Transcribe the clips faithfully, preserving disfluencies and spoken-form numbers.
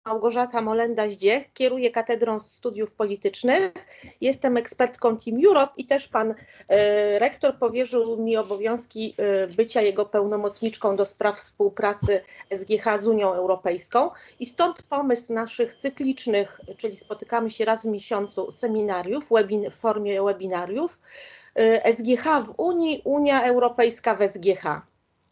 Małgorzata Molenda-Zdziech, kieruję Katedrą Studiów Politycznych, jestem ekspertką Team Europe i też pan e, rektor powierzył mi obowiązki e, bycia jego pełnomocniczką do spraw współpracy S G H z Unią Europejską i stąd pomysł naszych cyklicznych, czyli spotykamy się raz w miesiącu, seminariów webin, w formie webinariów e, S G H w Unii, Unia Europejska w S G H.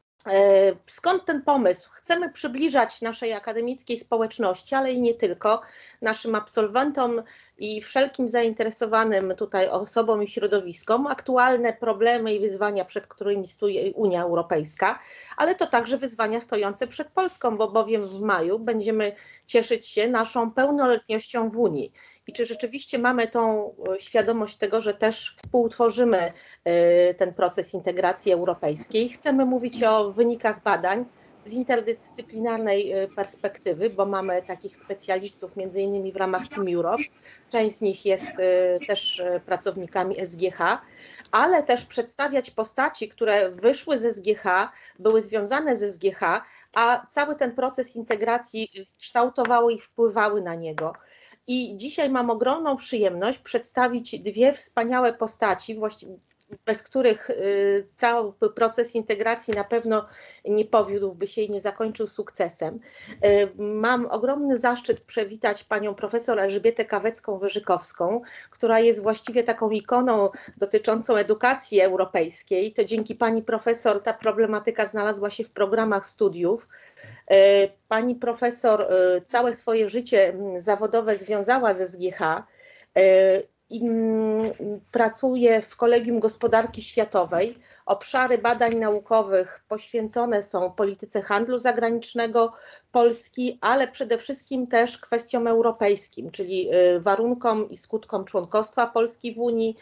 Skąd ten pomysł? Chcemy przybliżać naszej akademickiej społeczności, ale i nie tylko, naszym absolwentom i wszelkim zainteresowanym tutaj osobom i środowiskom aktualne problemy i wyzwania, przed którymi stoi Unia Europejska, ale to także wyzwania stojące przed Polską, bo bowiem w maju będziemy cieszyć się naszą pełnoletnością w Unii. I czy rzeczywiście mamy tą świadomość tego, że też współtworzymy ten proces integracji europejskiej? Chcemy mówić o wynikach badań z interdyscyplinarnej perspektywy, bo mamy takich specjalistów między innymi w ramach Team Europe. Część z nich jest też pracownikami S G H, ale też przedstawiać postaci, które wyszły z S G H, były związane z S G H, a cały ten proces integracji kształtowały i wpływały na niego. I dzisiaj mam ogromną przyjemność przedstawić dwie wspaniałe postaci, właściwie bez których cały proces integracji na pewno nie powiódłby się i nie zakończył sukcesem. Mam ogromny zaszczyt przywitać panią profesor Elżbietę Kawecką-Wyżykowską, która jest właściwie taką ikoną dotyczącą edukacji europejskiej. To dzięki pani profesor ta problematyka znalazła się w programach studiów. Pani profesor całe swoje życie zawodowe związała ze S G H i pracuje w Kolegium Gospodarki Światowej. Obszary badań naukowych poświęcone są polityce handlu zagranicznego Polski, ale przede wszystkim też kwestiom europejskim, czyli warunkom i skutkom członkostwa Polski w Unii,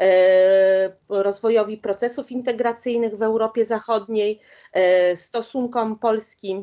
rozwojowi procesów integracyjnych w Europie Zachodniej, stosunkom Polski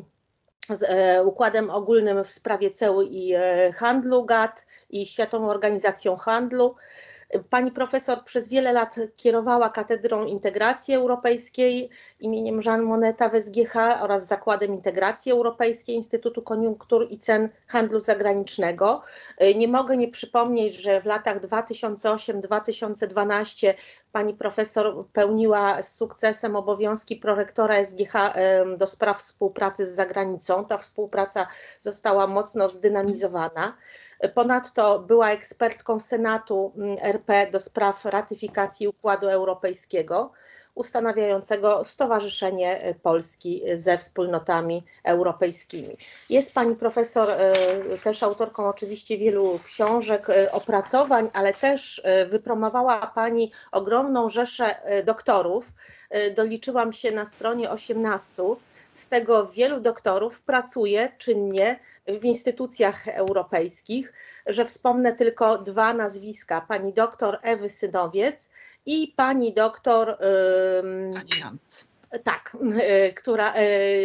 z układem ogólnym w sprawie ceł i handlu G A T i Światową Organizacją Handlu. Pani profesor przez wiele lat kierowała Katedrą Integracji Europejskiej imieniem Jean Monneta w S G H oraz Zakładem Integracji Europejskiej Instytutu Koniunktur i Cen Handlu Zagranicznego. Nie mogę nie przypomnieć, że w latach dwa tysiące ósmym do dwa tysiące dwunastego pani profesor pełniła z sukcesem obowiązki prorektora S G H do spraw współpracy z zagranicą. Ta współpraca została mocno zdynamizowana. Ponadto była ekspertką Senatu R P do spraw ratyfikacji Układu Europejskiego, ustanawiającego Stowarzyszenie Polski ze wspólnotami europejskimi. Jest pani profesor też autorką oczywiście wielu książek, opracowań, ale też wypromowała pani ogromną rzeszę doktorów. Doliczyłam się na stronie osiemnastu. Z tego wielu doktorów pracuje czynnie w instytucjach europejskich, że wspomnę tylko dwa nazwiska, pani doktor Ewy Synowiec i pani doktor Pani Janc. Tak, która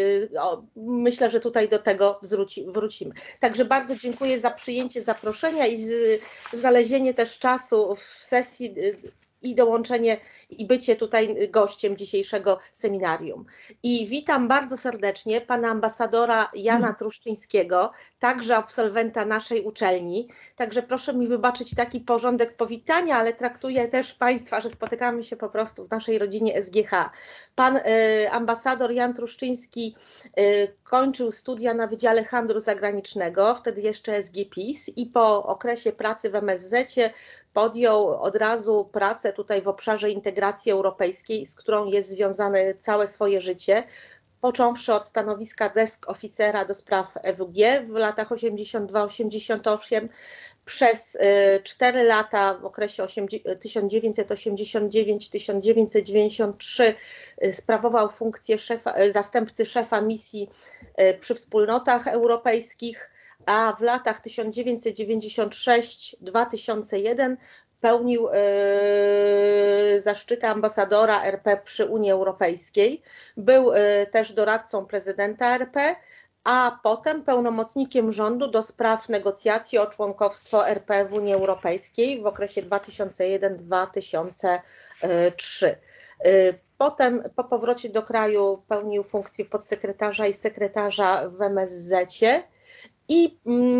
o, myślę, że tutaj do tego wróci, wrócimy. Także bardzo dziękuję za przyjęcie zaproszenia i z, znalezienie też czasu w sesji i dołączenie i bycie tutaj gościem dzisiejszego seminarium. I witam bardzo serdecznie pana ambasadora Jana Truszczyńskiego, także absolwenta naszej uczelni. Także proszę mi wybaczyć taki porządek powitania, ale traktuję też państwa, że spotykamy się po prostu w naszej rodzinie S G H. Pan y, ambasador Jan Truszczyński y, kończył studia na Wydziale Handlu Zagranicznego, wtedy jeszcze S G P I S, i po okresie pracy w M S Z-cie podjął od razu pracę tutaj w obszarze integracji europejskiej, z którą jest związane całe swoje życie, począwszy od stanowiska desk officera do spraw E W G w latach osiemdziesiąt dwa do osiemdziesiąt osiem, przez cztery lata w okresie tysiąc dziewięćset osiemdziesiąt dziewięć do tysiąc dziewięćset dziewięćdziesiąt trzy sprawował funkcję szefa, zastępcy szefa misji przy wspólnotach europejskich, a w latach tysiąc dziewięćset dziewięćdziesiąt sześć do dwa tysiące jeden pełnił yy, zaszczyty ambasadora R P przy Unii Europejskiej. Był yy, też doradcą prezydenta R P, a potem pełnomocnikiem rządu do spraw negocjacji o członkowstwo R P w Unii Europejskiej w okresie dwa tysiące jeden do dwa tysiące trzy. Yy, Potem po powrocie do kraju pełnił funkcję podsekretarza i sekretarza w M S Z-cie. i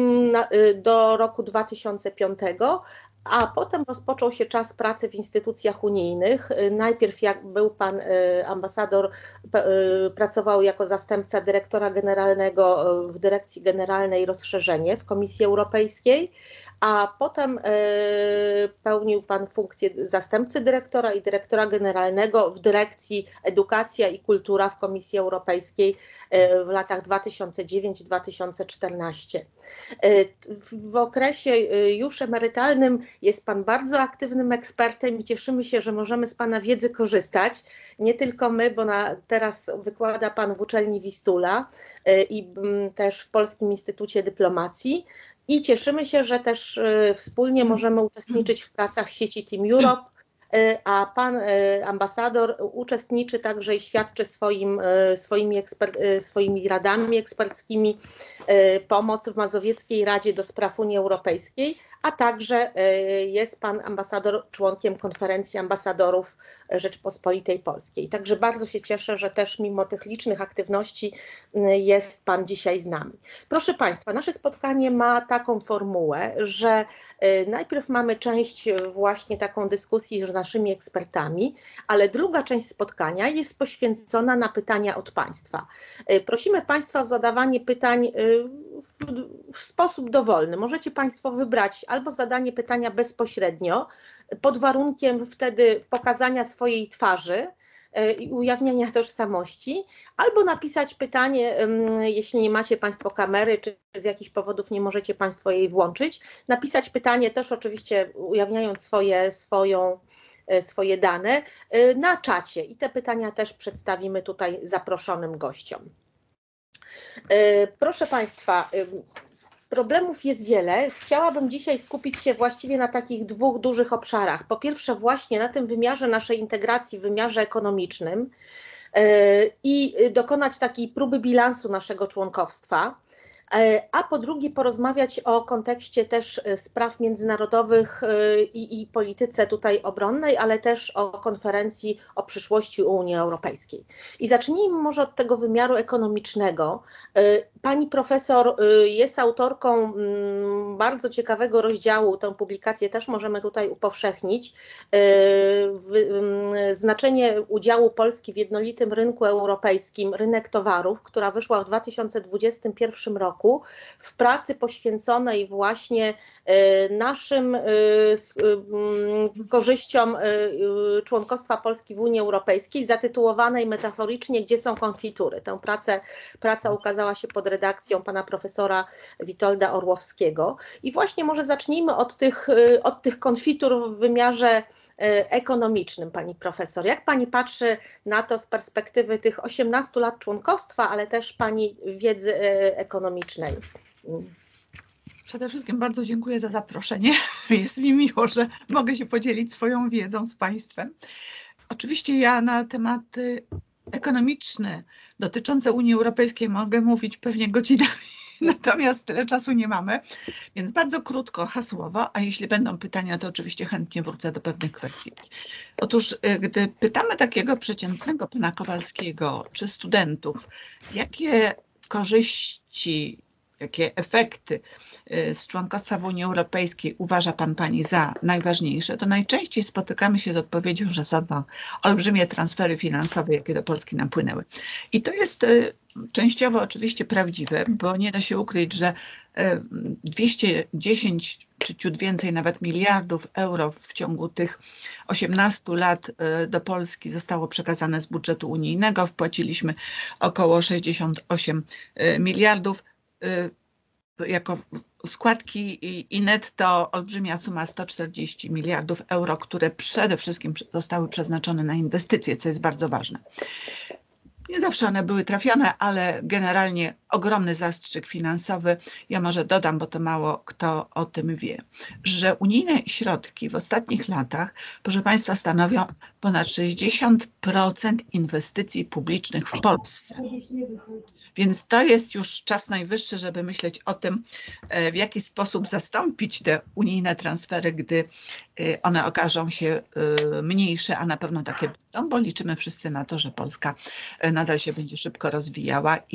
do roku dwa tysiące piątego, a potem rozpoczął się czas pracy w instytucjach unijnych. Najpierw jak był pan ambasador, pracował jako zastępca dyrektora generalnego w Dyrekcji Generalnej Rozszerzenie w Komisji Europejskiej, a potem pełnił pan funkcję zastępcy dyrektora i dyrektora generalnego w Dyrekcji Edukacja i Kultura w Komisji Europejskiej w latach dwa tysiące dziewiątym do dwa tysiące czternastego. W okresie już emerytalnym jest pan bardzo aktywnym ekspertem i cieszymy się, że możemy z pana wiedzy korzystać. Nie tylko my, bo na, teraz wykłada pan w uczelni Wistula i też w Polskim Instytucie Dyplomacji. I cieszymy się, że też wspólnie możemy uczestniczyć w pracach sieci Team Europe, a pan ambasador uczestniczy także i świadczy swoim, swoimi, eksper, swoimi radami eksperckimi pomoc w Mazowieckiej Radzie do Spraw Unii Europejskiej, a także jest pan ambasador członkiem Konferencji Ambasadorów Rzeczpospolitej Polskiej. Także bardzo się cieszę, że też mimo tych licznych aktywności jest pan dzisiaj z nami. Proszę państwa, nasze spotkanie ma taką formułę, że najpierw mamy część właśnie taką dyskusji z naszymi ekspertami, ale druga część spotkania jest poświęcona na pytania od państwa. Prosimy państwa o zadawanie pytań w, w sposób dowolny. Możecie państwo wybrać albo zadanie pytania bezpośrednio, pod warunkiem wtedy pokazania swojej twarzy i ujawnienia tożsamości, albo napisać pytanie, jeśli nie macie państwo kamery, czy z jakichś powodów nie możecie państwo jej włączyć, napisać pytanie też oczywiście ujawniając swoje, swoją, swoje dane na czacie i te pytania też przedstawimy tutaj zaproszonym gościom. Proszę państwa, problemów jest wiele. Chciałabym dzisiaj skupić się właściwie na takich dwóch dużych obszarach. Po pierwsze właśnie na tym wymiarze naszej integracji, w wymiarze ekonomicznym i dokonać takiej próby bilansu naszego członkostwa, a po drugie porozmawiać o kontekście też spraw międzynarodowych i, i polityce tutaj obronnej, ale też o konferencji o przyszłości Unii Europejskiej. I zacznijmy może od tego wymiaru ekonomicznego. Pani profesor jest autorką bardzo ciekawego rozdziału, tę publikację też możemy tutaj upowszechnić. Znaczenie udziału Polski w jednolitym rynku europejskim, rynek towarów, która wyszła w dwa tysiące dwudziestym pierwszym roku. W pracy poświęconej właśnie naszym korzyściom członkostwa Polski w Unii Europejskiej, zatytułowanej metaforycznie "Gdzie są konfitury?". Tę pracę, praca ukazała się pod redakcją pana profesora Witolda Orłowskiego. I właśnie może zacznijmy od tych, od tych konfitur w wymiarze ekonomicznym, pani profesor. Jak pani patrzy na to z perspektywy tych osiemnastu lat członkostwa, ale też pani wiedzy ekonomicznej? Przede wszystkim bardzo dziękuję za zaproszenie. Jest mi miło, że mogę się podzielić swoją wiedzą z państwem. Oczywiście ja na tematy ekonomiczne dotyczące Unii Europejskiej mogę mówić pewnie godzinami. Natomiast tyle czasu nie mamy, więc bardzo krótko, hasłowo, a jeśli będą pytania, to oczywiście chętnie wrócę do pewnych kwestii. Otóż, gdy pytamy takiego przeciętnego pana Kowalskiego czy studentów, jakie korzyści, jakie efekty z członkostwa w Unii Europejskiej uważa pan, pani za najważniejsze, to najczęściej spotykamy się z odpowiedzią, że są to olbrzymie transfery finansowe, jakie do Polski napłynęły. I to jest częściowo oczywiście prawdziwe, bo nie da się ukryć, że dwieście dziesięć czy ciut więcej nawet miliardów euro w ciągu tych osiemnastu lat do Polski zostało przekazane z budżetu unijnego. Wpłaciliśmy około sześćdziesiąt osiem miliardów. Jako składki i netto olbrzymia suma sto czterdzieści miliardów euro, które przede wszystkim zostały przeznaczone na inwestycje, co jest bardzo ważne. Nie zawsze one były trafione, ale generalnie ogromny zastrzyk finansowy. Ja może dodam, bo to mało kto o tym wie, że unijne środki w ostatnich latach, proszę państwa, stanowią ponad sześćdziesiąt procent inwestycji publicznych w Polsce. Więc to jest już czas najwyższy, żeby myśleć o tym, w jaki sposób zastąpić te unijne transfery, gdy one okażą się mniejsze, a na pewno takie będą, bo liczymy wszyscy na to, że Polska nadal się będzie szybko rozwijała i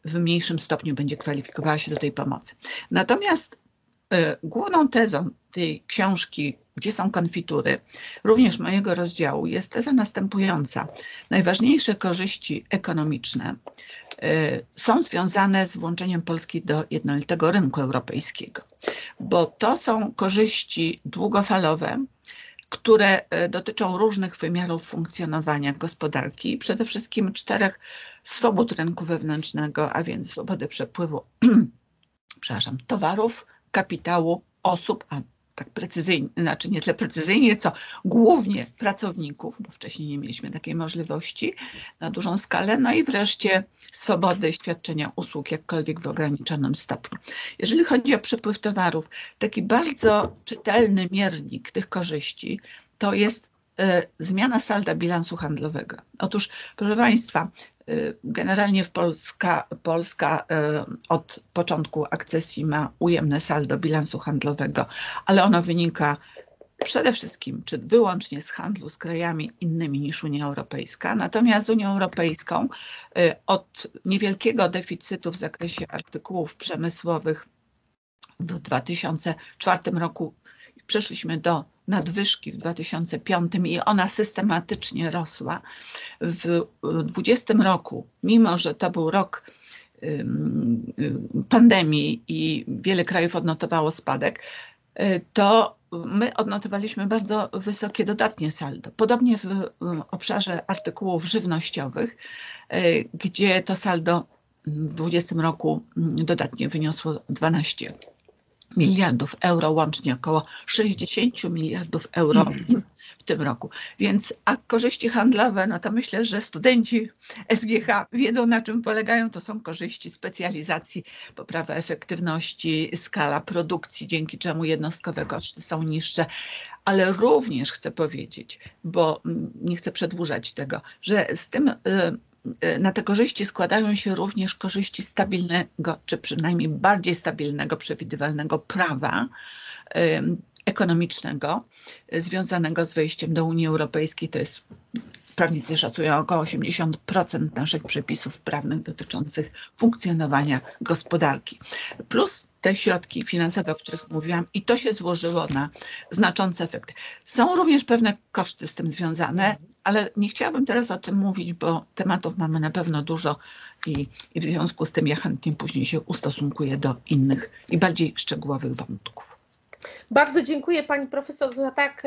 w mniejszym stopniu będzie kwalifikowała się do tej pomocy. Natomiast y, główną tezą tej książki, Gdzie są konfitury, również mojego rozdziału, jest teza następująca. Najważniejsze korzyści ekonomiczne y, są związane z włączeniem Polski do jednolitego rynku europejskiego, bo to są korzyści długofalowe, które dotyczą różnych wymiarów funkcjonowania gospodarki, przede wszystkim czterech swobód rynku wewnętrznego, a więc swobody przepływu przepraszam, towarów, kapitału, osób, a tak precyzyjnie, znaczy nie tyle precyzyjnie, co głównie pracowników, bo wcześniej nie mieliśmy takiej możliwości na dużą skalę, no i wreszcie swobody świadczenia usług, jakkolwiek w ograniczonym stopniu. Jeżeli chodzi o przepływ towarów, taki bardzo czytelny miernik tych korzyści to jest y, zmiana salda bilansu handlowego. Otóż, proszę Państwa, generalnie w Polska, Polska od początku akcesji ma ujemne saldo bilansu handlowego, ale ono wynika przede wszystkim, czy wyłącznie z handlu z krajami innymi niż Unia Europejska. Natomiast z Unią Europejską od niewielkiego deficytu w zakresie artykułów przemysłowych w dwa tysiące czwartym roku przeszliśmy do nadwyżki w dwa tysiące piątym i ona systematycznie rosła. W dwudziestym roku, mimo że to był rok pandemii i wiele krajów odnotowało spadek, to my odnotowaliśmy bardzo wysokie dodatnie saldo. Podobnie w obszarze artykułów żywnościowych, gdzie to saldo w dwudziestym roku dodatnie wyniosło dwanaście miliardów euro, łącznie około sześćdziesiąt miliardów euro w tym roku. Więc a korzyści handlowe, no to myślę, że studenci S G H wiedzą, na czym polegają. To są korzyści specjalizacji, poprawa efektywności, skala produkcji, dzięki czemu jednostkowe koszty są niższe. Ale również chcę powiedzieć, bo nie chcę przedłużać tego, że z tym na te korzyści składają się również korzyści stabilnego, czy przynajmniej bardziej stabilnego, przewidywalnego prawa ekonomicznego związanego z wejściem do Unii Europejskiej. To jest, prawnicy szacują, około osiemdziesiąt procent naszych przepisów prawnych dotyczących funkcjonowania gospodarki. Plus te środki finansowe, o których mówiłam, i to się złożyło na znaczące efekty. Są również pewne koszty z tym związane, ale nie chciałabym teraz o tym mówić, bo tematów mamy na pewno dużo i, i w związku z tym ja chętnie później się ustosunkuję do innych i bardziej szczegółowych wątków. Bardzo dziękuję Pani Profesor za tak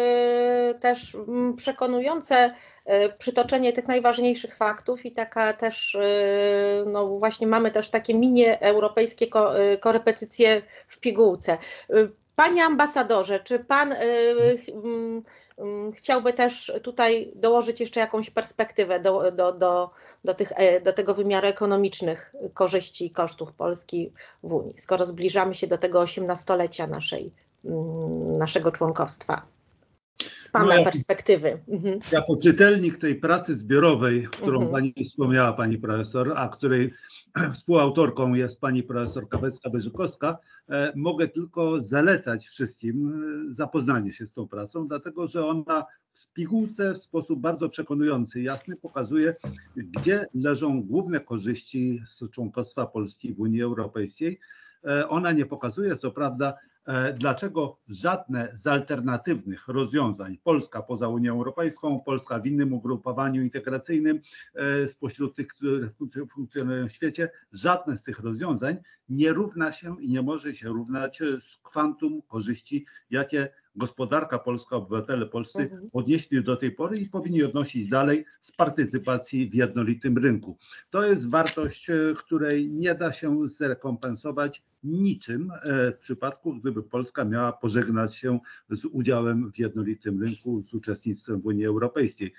e, też przekonujące e, przytoczenie tych najważniejszych faktów i taka też, e, no właśnie mamy też takie mini europejskie ko, e, korepetycje w pigułce. E, Panie ambasadorze, czy Pan e, m, chciałby też tutaj dołożyć jeszcze jakąś perspektywę do, do, do, do, tych, do tego wymiaru ekonomicznych korzyści i kosztów Polski w Unii, skoro zbliżamy się do tego osiemnastolecia naszej, naszego członkostwa? Z Pana no, perspektywy. Mhm. Jako czytelnik tej pracy zbiorowej, którą mhm. Pani wspomniała, Pani Profesor, a której współautorką jest Pani Profesor Kawecka-Berzykowska, e, mogę tylko zalecać wszystkim zapoznanie się z tą pracą, dlatego że ona w pigułce w sposób bardzo przekonujący, jasny pokazuje, gdzie leżą główne korzyści z członkostwa Polski w Unii Europejskiej. E, ona nie pokazuje, co prawda, dlaczego żadne z alternatywnych rozwiązań, Polska poza Unią Europejską, Polska w innym ugrupowaniu integracyjnym spośród tych, które funkcjonują w świecie, żadne z tych rozwiązań nie równa się i nie może się równać z kwantum korzyści, jakie gospodarka polska, obywatele polscy mhm. odnieśli do tej pory i powinni odnosić dalej z partycypacji w jednolitym rynku. To jest wartość, której nie da się zrekompensować niczym w przypadku, gdyby Polska miała pożegnać się z udziałem w jednolitym rynku, z uczestnictwem w Unii Europejskiej.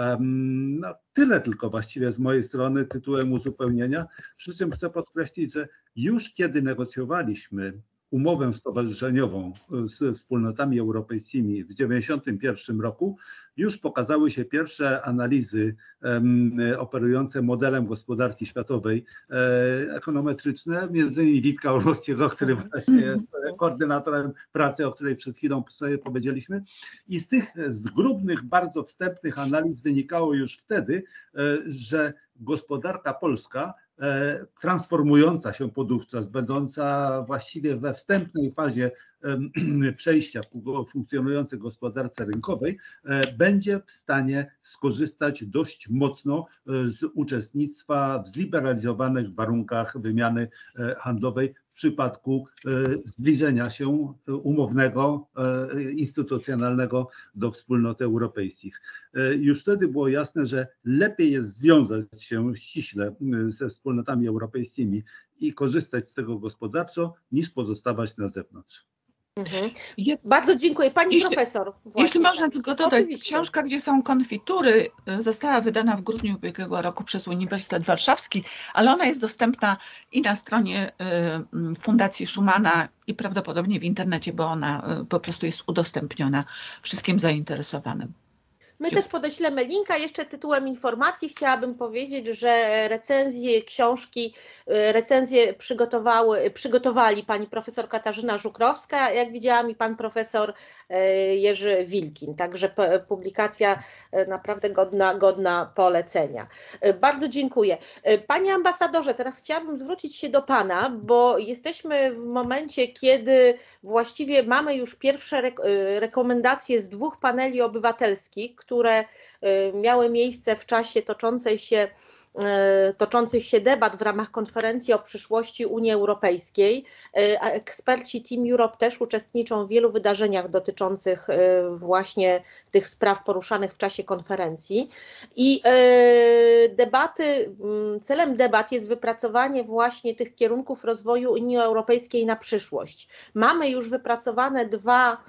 No, tyle tylko właściwie z mojej strony tytułem uzupełnienia, przy czym chcę podkreślić, że już kiedy negocjowaliśmy umowę stowarzyszeniową z wspólnotami europejskimi w tysiąc dziewięćset dziewięćdziesiątym pierwszym roku, już pokazały się pierwsze analizy um, operujące modelem gospodarki światowej e, ekonometryczne, między innymi Witka Orłowskiego, który właśnie jest koordynatorem pracy, o której przed chwilą sobie powiedzieliśmy. I z tych zgrubnych, bardzo wstępnych analiz wynikało już wtedy, e, że gospodarka polska transformująca się podówczas, będąca właściwie we wstępnej fazie przejścia ku funkcjonującej gospodarce rynkowej, będzie w stanie skorzystać dość mocno z uczestnictwa w zliberalizowanych warunkach wymiany handlowej w przypadku zbliżenia się umownego, instytucjonalnego do wspólnot europejskich. Już wtedy było jasne, że lepiej jest związać się ściśle ze wspólnotami europejskimi i korzystać z tego gospodarczo, niż pozostawać na zewnątrz. Mhm. Bardzo dziękuję. Pani jeśli, profesor. Właśnie, jeśli można tak. tylko dodać, oczywiście. Książka, gdzie są konfitury, została wydana w grudniu ubiegłego roku przez Uniwersytet Warszawski, ale ona jest dostępna i na stronie Fundacji Schumana i prawdopodobnie w internecie, bo ona po prostu jest udostępniona wszystkim zainteresowanym. My też podeślemy linka. Jeszcze tytułem informacji chciałabym powiedzieć, że recenzję książki, recenzję przygotowały, przygotowali pani profesor Katarzyna Żukrowska, jak widziałam, i pan profesor Jerzy Wilkin. Także publikacja naprawdę godna, godna polecenia. Bardzo dziękuję. Panie ambasadorze, teraz chciałabym zwrócić się do pana, bo jesteśmy w momencie, kiedy właściwie mamy już pierwsze rekomendacje z dwóch paneli obywatelskich, które miały miejsce w czasie toczącej się, toczących się debat w ramach konferencji o przyszłości Unii Europejskiej. A eksperci Team Europe też uczestniczą w wielu wydarzeniach dotyczących właśnie tych spraw poruszanych w czasie konferencji. I debaty, celem debat jest wypracowanie właśnie tych kierunków rozwoju Unii Europejskiej na przyszłość. Mamy już wypracowane dwa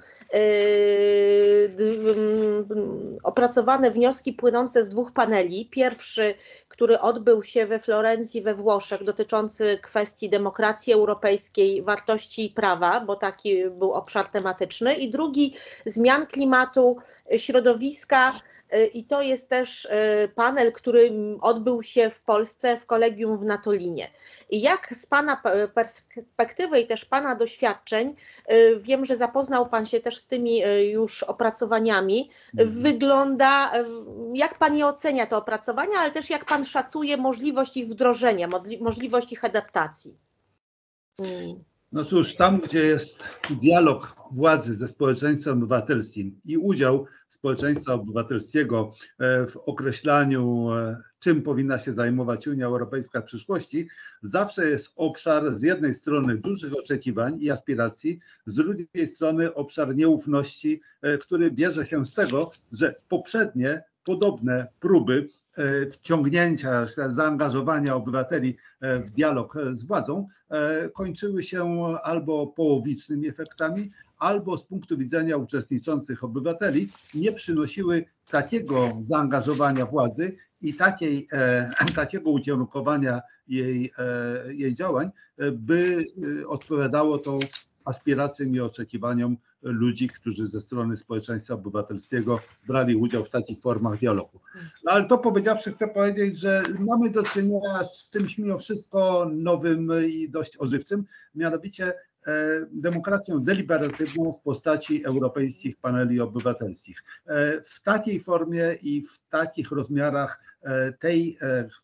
opracowane wnioski płynące z dwóch paneli. Pierwszy, który odbył się we Florencji we Włoszech, dotyczący kwestii demokracji europejskiej, wartości i prawa, bo taki był obszar tematyczny, i drugi zmian klimatu, środowiska, i to jest też panel, który odbył się w Polsce w kolegium w Natolinie. I jak z pana perspektywy i też pana doświadczeń, wiem, że zapoznał pan się też z tymi już opracowaniami, wygląda, jak pan je ocenia, te opracowania, ale też jak pan szacuje możliwość ich wdrożenia, możliwość ich adaptacji? No cóż, tam gdzie jest dialog władzy ze społeczeństwem obywatelskim i udział społeczeństwa obywatelskiego w określaniu, czym powinna się zajmować Unia Europejska w przyszłości, zawsze jest obszar z jednej strony dużych oczekiwań i aspiracji, z drugiej strony obszar nieufności, który bierze się z tego, że poprzednie podobne próby wciągnięcia, zaangażowania obywateli w dialog z władzą kończyły się albo połowicznymi efektami, albo z punktu widzenia uczestniczących obywateli nie przynosiły takiego zaangażowania władzy i takiej, takiego ukierunkowania jej, jej działań, by odpowiadało to aspiracjom i oczekiwaniom ludzi, którzy ze strony społeczeństwa obywatelskiego brali udział w takich formach dialogu. No, ale to powiedziawszy, chcę powiedzieć, że mamy do czynienia z czymś mimo wszystko nowym i dość ożywczym, mianowicie demokracją deliberatywną w postaci europejskich paneli obywatelskich. W takiej formie i w takich rozmiarach tej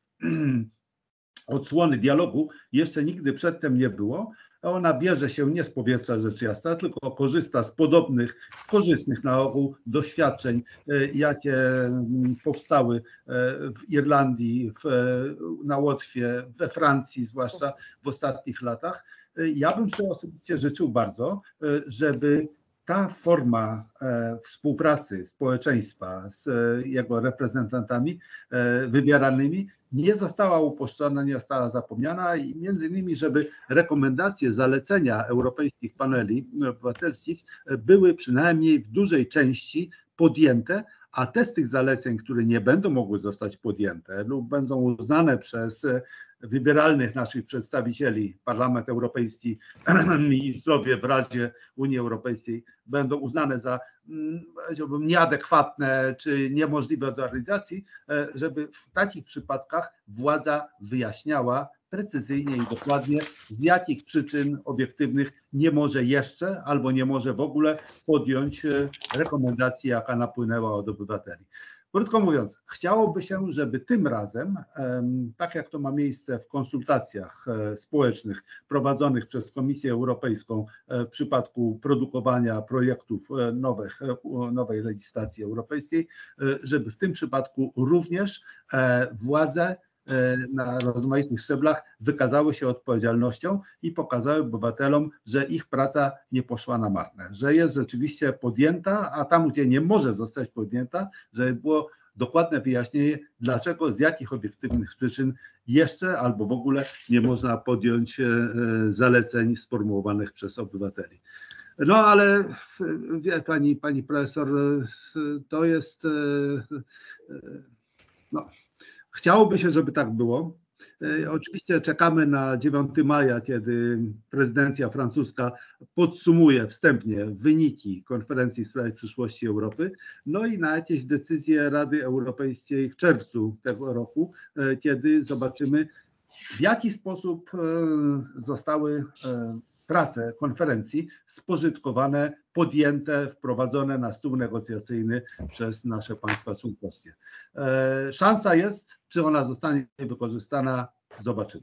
odsłony dialogu jeszcze nigdy przedtem nie było. Ona bierze się nie z powietrza, rzecz jasna, tylko korzysta z podobnych, korzystnych na ogół doświadczeń, jakie powstały w Irlandii, w, na Łotwie, we Francji, zwłaszcza w ostatnich latach. Ja bym sobie osobiście życzył bardzo, żeby ta forma współpracy społeczeństwa z jego reprezentantami wybieranymi nie została uproszczona, nie została zapomniana i między innymi, żeby rekomendacje, zalecenia europejskich paneli obywatelskich były przynajmniej w dużej części podjęte, a te z tych zaleceń, które nie będą mogły zostać podjęte lub będą uznane przez wybieralnych naszych przedstawicieli, Parlament Europejski, ministrowie w Radzie Unii Europejskiej, będą uznane za, powiedziałbym, nieadekwatne czy niemożliwe do realizacji, żeby w takich przypadkach władza wyjaśniała precyzyjnie i dokładnie, z jakich przyczyn obiektywnych nie może jeszcze albo nie może w ogóle podjąć rekomendacji, jaka napłynęła od obywateli. Krótko mówiąc, chciałoby się, żeby tym razem, tak jak to ma miejsce w konsultacjach społecznych prowadzonych przez Komisję Europejską w przypadku produkowania projektów nowych, nowej legislacji europejskiej, żeby w tym przypadku również władze na rozmaitych szczeblach wykazały się odpowiedzialnością i pokazały obywatelom, że ich praca nie poszła na marne, że jest rzeczywiście podjęta, a tam, gdzie nie może zostać podjęta, żeby było dokładne wyjaśnienie, dlaczego, z jakich obiektywnych przyczyn jeszcze albo w ogóle nie można podjąć zaleceń sformułowanych przez obywateli. No ale wie pani, pani profesor, to jest no, chciałoby się, żeby tak było. Oczywiście czekamy na dziewiątego maja, kiedy prezydencja francuska podsumuje wstępnie wyniki konferencji w sprawie przyszłości Europy, no i na jakieś decyzje Rady Europejskiej w czerwcu tego roku, kiedy zobaczymy, w jaki sposób zostały prace konferencji spożytkowane, podjęte, wprowadzone na stół negocjacyjny przez nasze państwa członkowskie. Szansa jest, czy ona zostanie wykorzystana, zobaczymy.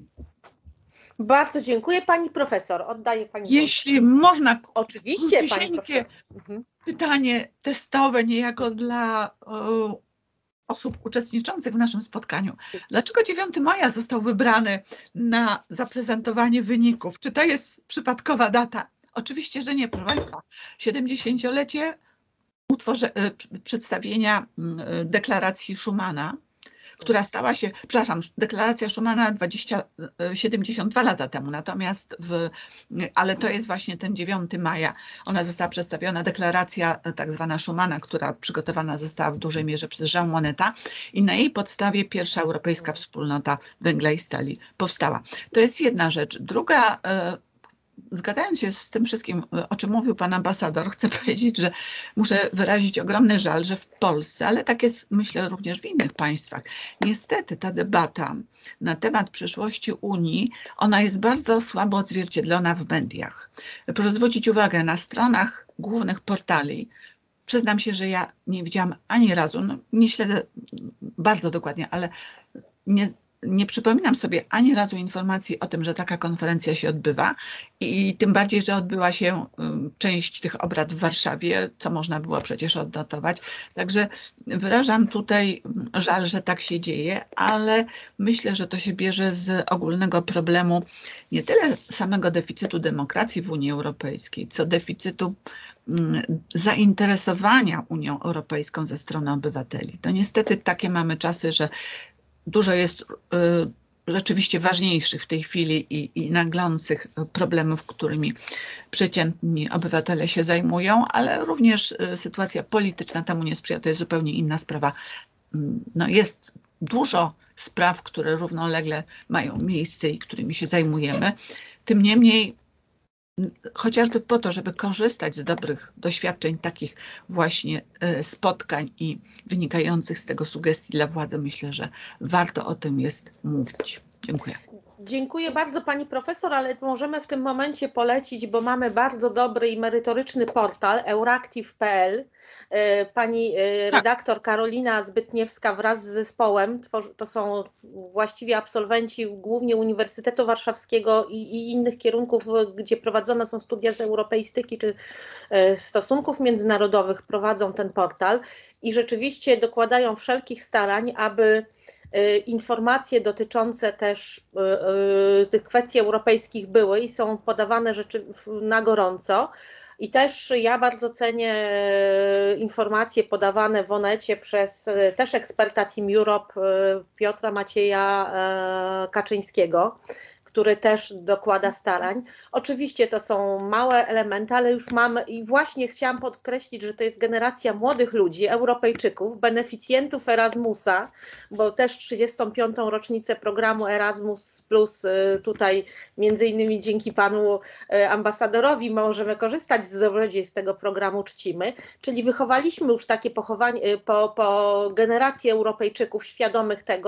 Bardzo dziękuję. Pani profesor, oddaję pani Jeśli głos. Można, oczywiście, pani profesor. Mhm. Pytanie testowe niejako dla o, osób uczestniczących w naszym spotkaniu. Dlaczego dziewiątego maja został wybrany na zaprezentowanie wyników? Czy to jest przypadkowa data? Oczywiście, że nie, proszę Państwa. siedemdziesięciolecie utworze, przedstawienia deklaracji Schumana, która stała się, przepraszam, deklaracja Schumana dwadzieścia, siedemdziesiąt dwa lata temu, natomiast w, ale to jest właśnie ten dziewiątego maja. Ona została przedstawiona, deklaracja tak zwana Schumana, która przygotowana została w dużej mierze przez Jean Monneta i na jej podstawie pierwsza Europejska Wspólnota Węgla i Stali powstała. To jest jedna rzecz. Druga, zgadzając się z tym wszystkim, o czym mówił pan ambasador, chcę powiedzieć, że muszę wyrazić ogromny żal, że w Polsce, ale tak jest myślę również w innych państwach, niestety ta debata na temat przyszłości Unii, ona jest bardzo słabo odzwierciedlona w mediach. Proszę zwrócić uwagę, na stronach głównych portali, przyznam się, że ja nie widziałam ani razu, no, nie śledzę bardzo dokładnie, ale nie Nie przypominam sobie ani razu informacji o tym, że taka konferencja się odbywa i tym bardziej, że odbyła się część tych obrad w Warszawie, co można było przecież odnotować. Także wyrażam tutaj żal, że tak się dzieje, ale myślę, że to się bierze z ogólnego problemu nie tyle samego deficytu demokracji w Unii Europejskiej, co deficytu zainteresowania Unią Europejską ze strony obywateli. To niestety takie mamy czasy, że dużo jest y, rzeczywiście ważniejszych w tej chwili i, i naglących problemów, którymi przeciętni obywatele się zajmują, ale również y, sytuacja polityczna temu nie sprzyja, to jest zupełnie inna sprawa. Y, no jest dużo spraw, które równolegle mają miejsce i którymi się zajmujemy. Tym niemniej chociażby po to, żeby korzystać z dobrych doświadczeń takich właśnie spotkań i wynikających z tego sugestii dla władzy, myślę, że warto o tym jest mówić. Dziękuję. Dziękuję bardzo pani profesor, ale możemy w tym momencie polecić, bo mamy bardzo dobry i merytoryczny portal euractiv kropka p l. Pani redaktor Karolina Zbytniewska wraz z zespołem, to są właściwie absolwenci głównie Uniwersytetu Warszawskiego i, i innych kierunków, gdzie prowadzone są studia z europeistyki czy stosunków międzynarodowych, prowadzą ten portal i rzeczywiście dokładają wszelkich starań, aby informacje dotyczące też tych kwestii europejskich były i są podawane rzeczy na gorąco. I też ja bardzo cenię informacje podawane w Onecie przez też eksperta Team Europe Piotra Macieja Kaczyńskiego, który też dokłada starań. Oczywiście to są małe elementy, ale już mamy i właśnie chciałam podkreślić, że to jest generacja młodych ludzi, Europejczyków, beneficjentów Erasmusa, bo też trzydziestą piątą rocznicę programu Erasmus plus tutaj między innymi dzięki panu ambasadorowi możemy korzystać z dobrodziej z tego programu czcimy, czyli wychowaliśmy już takie pochowanie, po, po generację Europejczyków świadomych tego,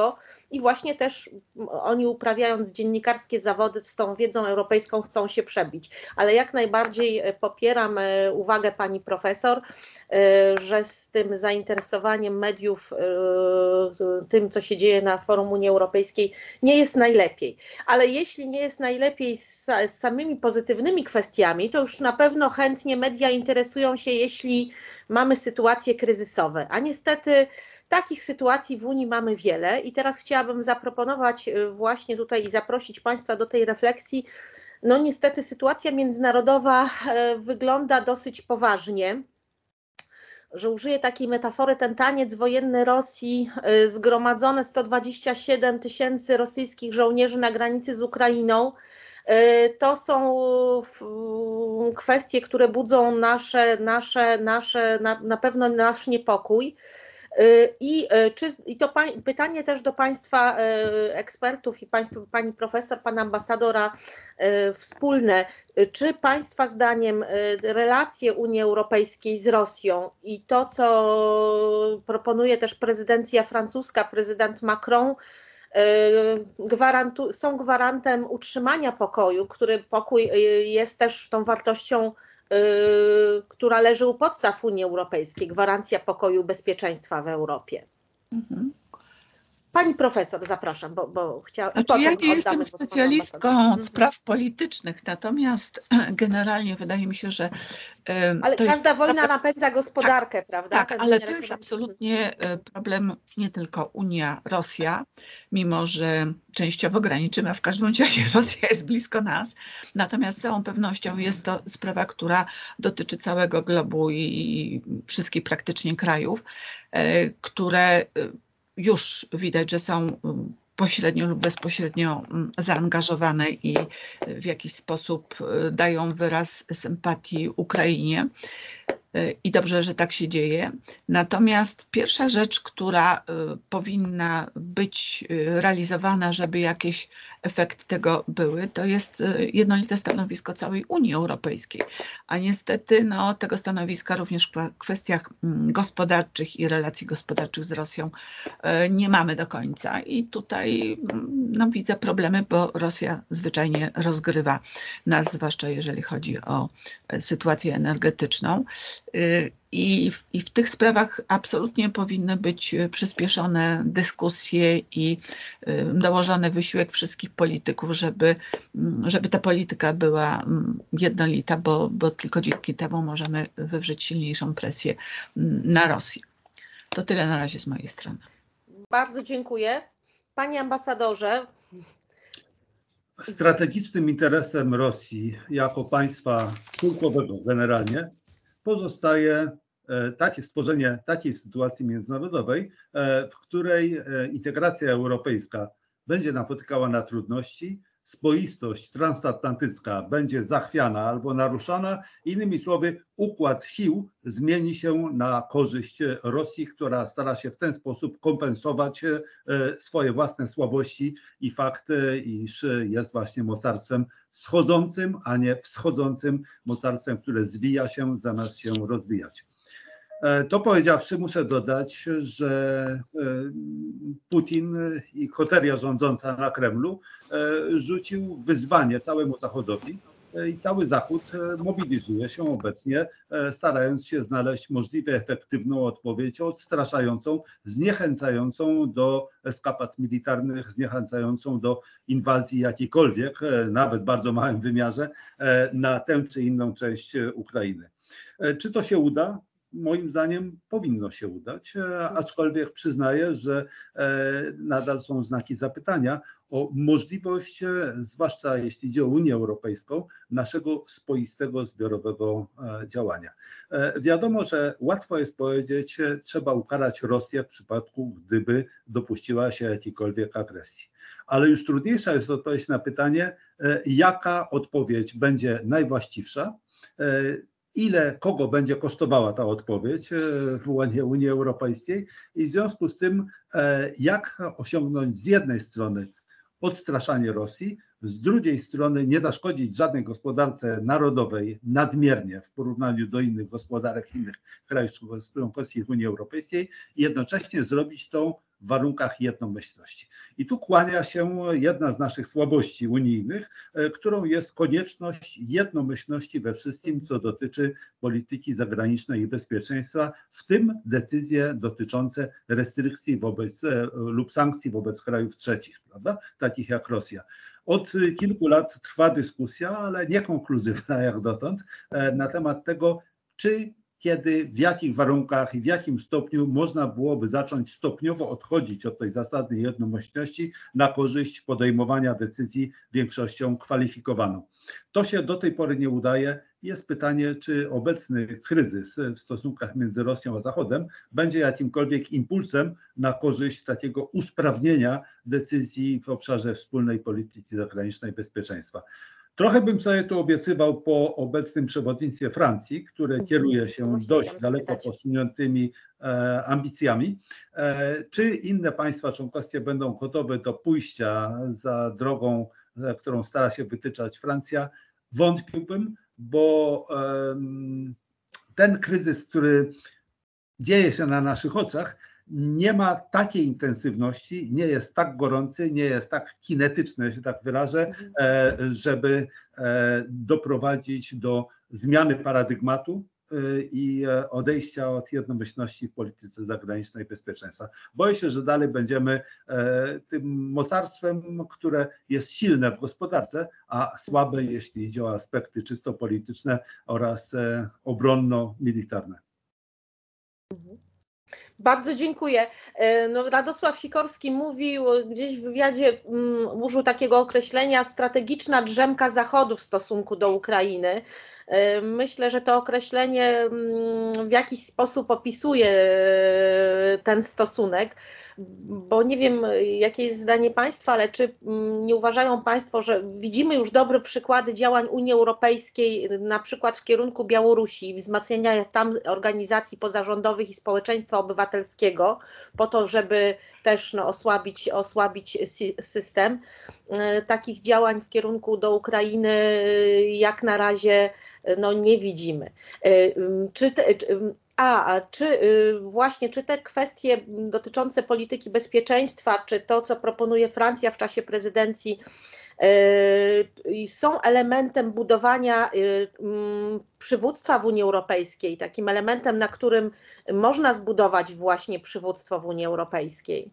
i właśnie też oni, uprawiając dziennikarskie zawody, z tą wiedzą europejską chcą się przebić. Ale jak najbardziej popieram uwagę pani profesor, że z tym zainteresowaniem mediów tym, co się dzieje na forum Unii Europejskiej, nie jest najlepiej. Ale jeśli nie jest najlepiej z, z samymi pozytywnymi kwestiami, to już na pewno chętnie media interesują się, jeśli mamy sytuacje kryzysowe. A niestety takich sytuacji w Unii mamy wiele i teraz chciałabym zaproponować właśnie tutaj i zaprosić Państwa do tej refleksji. No niestety sytuacja międzynarodowa wygląda dosyć poważnie, że użyję takiej metafory, ten taniec wojenny Rosji, zgromadzone sto dwadzieścia siedem tysięcy rosyjskich żołnierzy na granicy z Ukrainą, to są kwestie, które budzą nasze, nasze, nasze, na, na pewno nasz niepokój. I, czy, i to pań, pytanie też do Państwa ekspertów i państwa, Pani Profesor, Pana Ambasadora wspólne. Czy Państwa zdaniem relacje Unii Europejskiej z Rosją i to, co proponuje też prezydencja francuska, prezydent Macron, gwarantu, są gwarantem utrzymania pokoju, który pokój jest też tą wartością, Yy, która leży u podstaw Unii Europejskiej, gwarancja pokoju, bezpieczeństwa w Europie. Mhm. Pani profesor, zapraszam, bo, bo chciałam... Znaczy, ja nie jestem specjalistką od spraw politycznych, natomiast generalnie wydaje mi się, że... Ale to każda jest... wojna napędza gospodarkę, tak, prawda? Tak, Ten ale to jest absolutnie problem nie tylko Unia, Rosja, mimo że częściowo graniczymy, a w każdym razie Rosja jest blisko nas. Natomiast z całą pewnością jest to sprawa, która dotyczy całego globu i wszystkich praktycznie krajów, które już widać, że są pośrednio lub bezpośrednio zaangażowane i w jakiś sposób dają wyraz sympatii Ukrainie. I dobrze, że tak się dzieje. Natomiast pierwsza rzecz, która powinna być realizowana, żeby jakieś efekty tego były, to jest jednolite stanowisko całej Unii Europejskiej. A niestety no, tego stanowiska również w kwestiach gospodarczych i relacji gospodarczych z Rosją nie mamy do końca. I tutaj no, widzę problemy, bo Rosja zwyczajnie rozgrywa nas, zwłaszcza jeżeli chodzi o sytuację energetyczną. I w, I w tych sprawach absolutnie powinny być przyspieszone dyskusje i dołożony wysiłek wszystkich polityków, żeby, żeby ta polityka była jednolita, bo, bo tylko dzięki temu możemy wywrzeć silniejszą presję na Rosję. To tyle na razie z mojej strony. Bardzo dziękuję. Panie ambasadorze. Strategicznym interesem Rosji jako państwa spółkowego generalnie pozostaje takie stworzenie takiej sytuacji międzynarodowej, w której integracja europejska będzie napotykała na trudności, spoistość transatlantycka będzie zachwiana albo naruszana. Innymi słowy, układ sił zmieni się na korzyść Rosji, która stara się w ten sposób kompensować swoje własne słabości i fakt, iż jest właśnie mocarstwem schodzącym, a nie wschodzącym mocarstwem, które zwija się zamiast się rozwijać. To powiedziawszy, muszę dodać, że Putin i koteria rządząca na Kremlu rzucił wyzwanie całemu Zachodowi i cały Zachód mobilizuje się obecnie, starając się znaleźć możliwie efektywną odpowiedź odstraszającą, zniechęcającą do eskapad militarnych, zniechęcającą do inwazji jakiejkolwiek, nawet w bardzo małym wymiarze, na tę czy inną część Ukrainy. Czy to się uda? Moim zdaniem powinno się udać, aczkolwiek przyznaję, że nadal są znaki zapytania o możliwość, zwłaszcza jeśli idzie o Unię Europejską, naszego swoistego zbiorowego działania. Wiadomo, że łatwo jest powiedzieć, trzeba ukarać Rosję w przypadku, gdyby dopuściła się jakiejkolwiek agresji. Ale już trudniejsza jest odpowiedź na pytanie, jaka odpowiedź będzie najwłaściwsza, ile, kogo będzie kosztowała ta odpowiedź w łonie Unii Europejskiej i w związku z tym, jak osiągnąć z jednej strony odstraszanie Rosji, z drugiej strony nie zaszkodzić żadnej gospodarce narodowej nadmiernie w porównaniu do innych gospodarek innych krajów członkowskich Unii Europejskiej i jednocześnie zrobić to w warunkach jednomyślności. I tu kłania się jedna z naszych słabości unijnych, którą jest konieczność jednomyślności we wszystkim, co dotyczy polityki zagranicznej i bezpieczeństwa, w tym decyzje dotyczące restrykcji wobec lub sankcji wobec krajów trzecich, prawda? Takich jak Rosja. Od kilku lat trwa dyskusja, ale niekonkluzywna jak dotąd, na temat tego, czy, kiedy, w jakich warunkach i w jakim stopniu można byłoby zacząć stopniowo odchodzić od tej zasady jednomyślności na korzyść podejmowania decyzji większością kwalifikowaną. To się do tej pory nie udaje. Jest pytanie, czy obecny kryzys w stosunkach między Rosją a Zachodem będzie jakimkolwiek impulsem na korzyść takiego usprawnienia decyzji w obszarze wspólnej polityki zagranicznej bezpieczeństwa. Trochę bym sobie tu obiecywał po obecnym przewodnictwie Francji, które kieruje się dość daleko posuniętymi e, ambicjami. E, czy inne państwa członkowskie będą gotowe do pójścia za drogą, e, którą stara się wytyczać Francja? Wątpiłbym, bo e, ten kryzys, który dzieje się na naszych oczach, nie ma takiej intensywności, nie jest tak gorący, nie jest tak kinetyczny, że tak wyrażę, żeby doprowadzić do zmiany paradygmatu i odejścia od jednomyślności w polityce zagranicznej bezpieczeństwa. Boję się, że dalej będziemy tym mocarstwem, które jest silne w gospodarce, a słabe, jeśli idzie o aspekty czysto polityczne oraz obronno-militarne. Bardzo dziękuję. No, Radosław Sikorski mówił gdzieś w wywiadzie, um, użył takiego określenia strategiczna drzemka Zachodu w stosunku do Ukrainy. Myślę, że to określenie w jakiś sposób opisuje ten stosunek, bo nie wiem, jakie jest zdanie Państwa, ale czy nie uważają Państwo, że widzimy już dobre przykłady działań Unii Europejskiej, na przykład w kierunku Białorusi, wzmacniania tam organizacji pozarządowych i społeczeństwa obywatelskiego, po to, żeby też no, osłabić, osłabić system. Takich działań w kierunku do Ukrainy jak na razie no, nie widzimy. Czy te, a, a czy właśnie, czy te kwestie dotyczące polityki bezpieczeństwa, czy to, co proponuje Francja w czasie prezydencji, są elementem budowania przywództwa w Unii Europejskiej, takim elementem, na którym można zbudować właśnie przywództwo w Unii Europejskiej?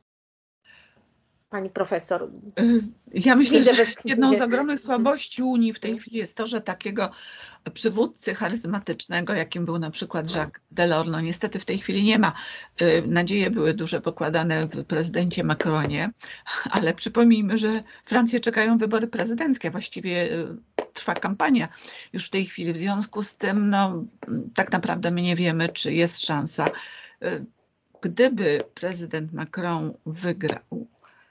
Pani profesor. Ja myślę, że jedną z ogromnych słabości Unii w tej chwili jest to, że takiego przywódcy charyzmatycznego, jakim był na przykład Jacques Delors, no niestety w tej chwili nie ma. Nadzieje były duże pokładane w prezydencie Macronie, ale przypomnijmy, że Francję czekają wybory prezydenckie, właściwie trwa kampania już w tej chwili. W związku z tym no, tak naprawdę my nie wiemy, czy jest szansa. Gdyby prezydent Macron wygrał,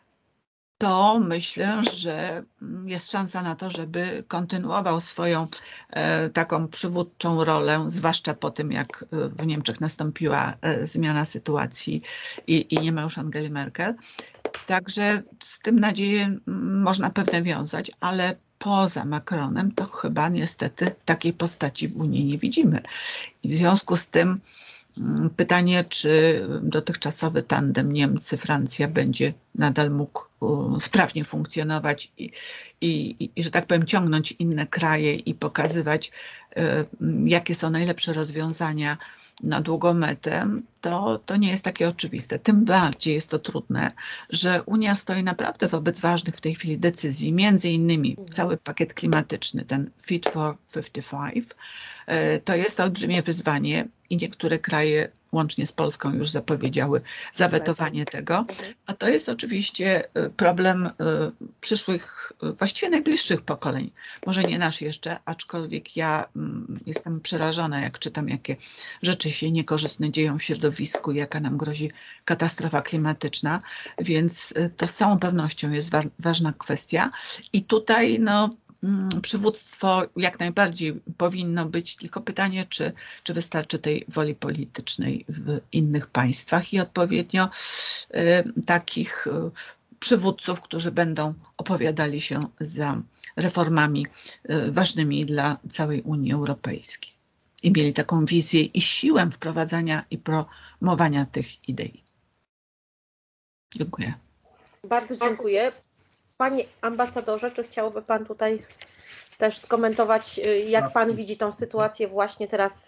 to myślę, że jest szansa na to, żeby kontynuował swoją e, taką przywódczą rolę, zwłaszcza po tym, jak w Niemczech nastąpiła e, zmiana sytuacji i, i nie ma już Angeli Merkel. Także z tym nadzieję można pewnie wiązać, ale poza Macronem to chyba niestety takiej postaci w Unii nie widzimy. I w związku z tym pytanie, czy dotychczasowy tandem Niemcy-Francja będzie nadal mógł sprawnie funkcjonować i, i, i, że tak powiem, ciągnąć inne kraje i pokazywać, jakie są najlepsze rozwiązania na długą metę, to, to nie jest takie oczywiste. Tym bardziej jest to trudne, że Unia stoi naprawdę wobec ważnych w tej chwili decyzji, między innymi cały pakiet klimatyczny, ten Fit for pięćdziesiąt pięć. To jest olbrzymie wyzwanie i niektóre kraje, łącznie z Polską, już zapowiedziały zawetowanie tego. A to jest oczywiście problem przyszłych, właściwie najbliższych pokoleń. Może nie nasz jeszcze, aczkolwiek ja jestem przerażona, jak czytam, jakie rzeczy się niekorzystne dzieją w środowisku, jaka nam grozi katastrofa klimatyczna, więc to z całą pewnością jest wa- ważna kwestia. I tutaj no, przywództwo jak najbardziej powinno być, tylko pytanie, czy, czy wystarczy tej woli politycznej w innych państwach i odpowiednio y, takich y, przywódców, którzy będą opowiadali się za reformami y, ważnymi dla całej Unii Europejskiej i mieli taką wizję i siłę wprowadzania i promowania tych idei. Dziękuję. Bardzo dziękuję. Panie ambasadorze, czy chciałby Pan tutaj też skomentować, jak Pan widzi tą sytuację właśnie teraz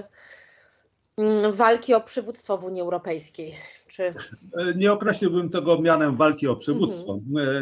walki o przywództwo w Unii Europejskiej? Czy... Nie określiłbym tego mianem walki o przywództwo.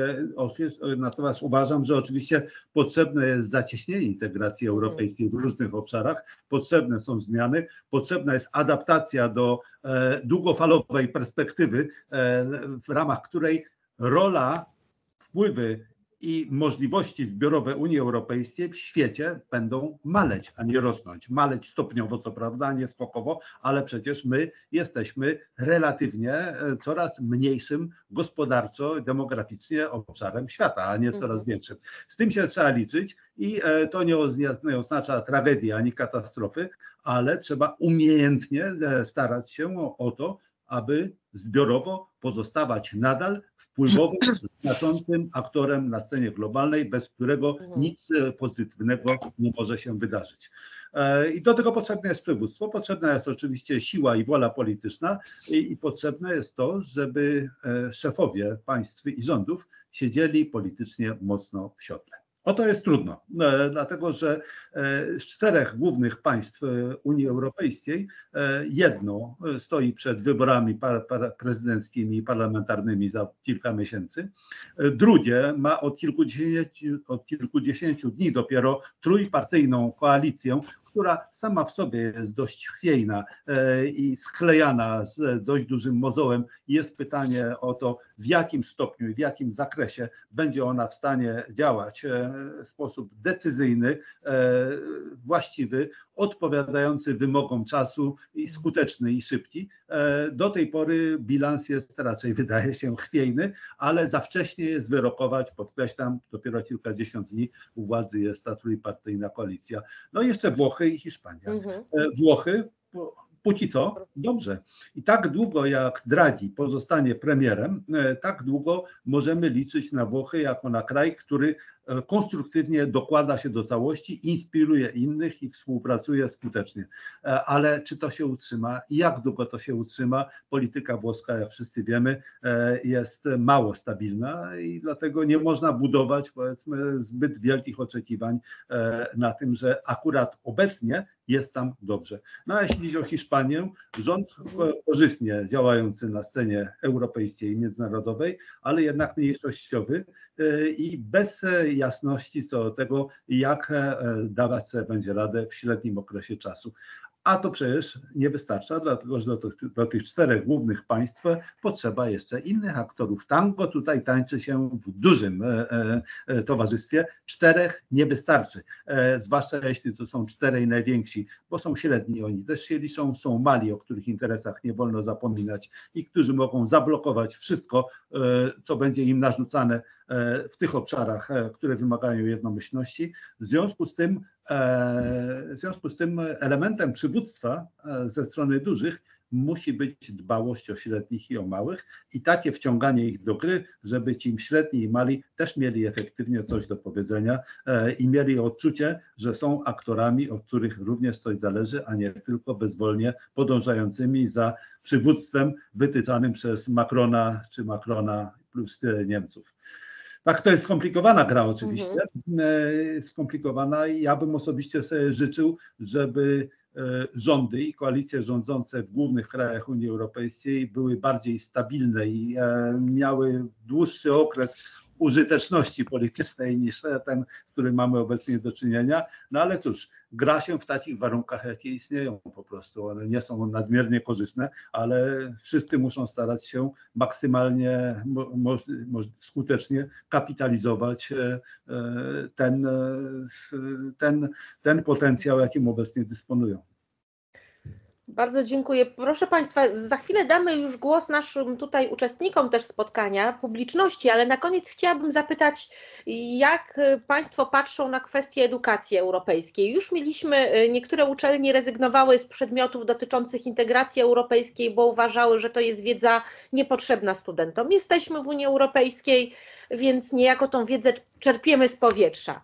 Mhm. Natomiast uważam, że oczywiście potrzebne jest zacieśnienie integracji europejskiej w różnych obszarach, potrzebne są zmiany, potrzebna jest adaptacja do długofalowej perspektywy, w ramach której rola, wpływy i możliwości zbiorowe Unii Europejskiej w świecie będą maleć, a nie rosnąć. Maleć stopniowo, co prawda, a nie skokowo, ale przecież my jesteśmy relatywnie coraz mniejszym gospodarczo, demograficznie obszarem świata, a nie coraz większym. Z tym się trzeba liczyć i to nie oznacza tragedii ani katastrofy, ale trzeba umiejętnie starać się o, o to, aby zbiorowo pozostawać nadal wpływowym, znaczącym aktorem na scenie globalnej, bez którego nic pozytywnego nie może się wydarzyć. I do tego potrzebne jest przywództwo, potrzebna jest oczywiście siła i wola polityczna i, i potrzebne jest to, żeby szefowie państw i rządów siedzieli politycznie mocno w siodle. O to jest trudno, dlatego że z czterech głównych państw Unii Europejskiej jedno stoi przed wyborami prezydenckimi i parlamentarnymi za kilka miesięcy, drugie ma od kilkudziesięciu, od kilkudziesięciu dni dopiero trójpartyjną koalicję, która sama w sobie jest dość chwiejna i sklejana z dość dużym mozołem. Jest pytanie o to, w jakim stopniu i w jakim zakresie będzie ona w stanie działać w sposób decyzyjny, właściwy, odpowiadający wymogom czasu i skuteczny i szybki. Do tej pory bilans jest raczej, wydaje się, chwiejny, ale za wcześnie jest wyrokować, podkreślam, dopiero kilkadziesiąt dni u władzy jest ta trójpartyjna koalicja. No i jeszcze Włochy i Hiszpania. Mhm. Włochy póki co dobrze. I tak długo jak Draghi pozostanie premierem, tak długo możemy liczyć na Włochy jako na kraj, który konstruktywnie dokłada się do całości, inspiruje innych i współpracuje skutecznie. Ale czy to się utrzyma i jak długo to się utrzyma? Polityka włoska, jak wszyscy wiemy, jest mało stabilna i dlatego nie można budować, powiedzmy, zbyt wielkich oczekiwań na tym, że akurat obecnie jest tam dobrze. No a jeśli chodzi o Hiszpanię, rząd korzystnie działający na scenie europejskiej i międzynarodowej, ale jednak mniejszościowy i bez jasności co do tego, jak dawać sobie będzie radę w średnim okresie czasu. A to przecież nie wystarcza, dlatego że do tych, do tych czterech głównych państw potrzeba jeszcze innych aktorów. Tango tutaj tańczy się w dużym e, e, towarzystwie. Czterech nie wystarczy, e, zwłaszcza jeśli to są czterej najwięksi, bo są średni, oni też się liczą, są mali, o których interesach nie wolno zapominać i którzy mogą zablokować wszystko, e, co będzie im narzucane w tych obszarach, które wymagają jednomyślności. W związku z tym, w związku z tym elementem przywództwa ze strony dużych musi być dbałość o średnich i o małych i takie wciąganie ich do gry, żeby ci średni i mali też mieli efektywnie coś do powiedzenia i mieli odczucie, że są aktorami, od których również coś zależy, a nie tylko bezwolnie podążającymi za przywództwem wytyczanym przez Macrona czy Macrona plus Niemców. Tak, to jest skomplikowana gra oczywiście, mhm. skomplikowana i ja bym osobiście sobie życzył, żeby rządy i koalicje rządzące w głównych krajach Unii Europejskiej były bardziej stabilne i miały dłuższy okres użyteczności politycznej niż ten, z którym mamy obecnie do czynienia. No ale cóż, gra się w takich warunkach, jakie istnieją po prostu. One nie są nadmiernie korzystne, ale wszyscy muszą starać się maksymalnie moż, moż, skutecznie kapitalizować ten, ten, ten potencjał, jakim obecnie dysponują. Bardzo dziękuję. Proszę Państwa, za chwilę damy już głos naszym tutaj uczestnikom też spotkania, publiczności, ale na koniec chciałabym zapytać, jak Państwo patrzą na kwestię edukacji europejskiej. Już mieliśmy, niektóre uczelnie rezygnowały z przedmiotów dotyczących integracji europejskiej, bo uważały, że to jest wiedza niepotrzebna studentom. Jesteśmy w Unii Europejskiej, więc niejako tą wiedzę czerpiemy z powietrza.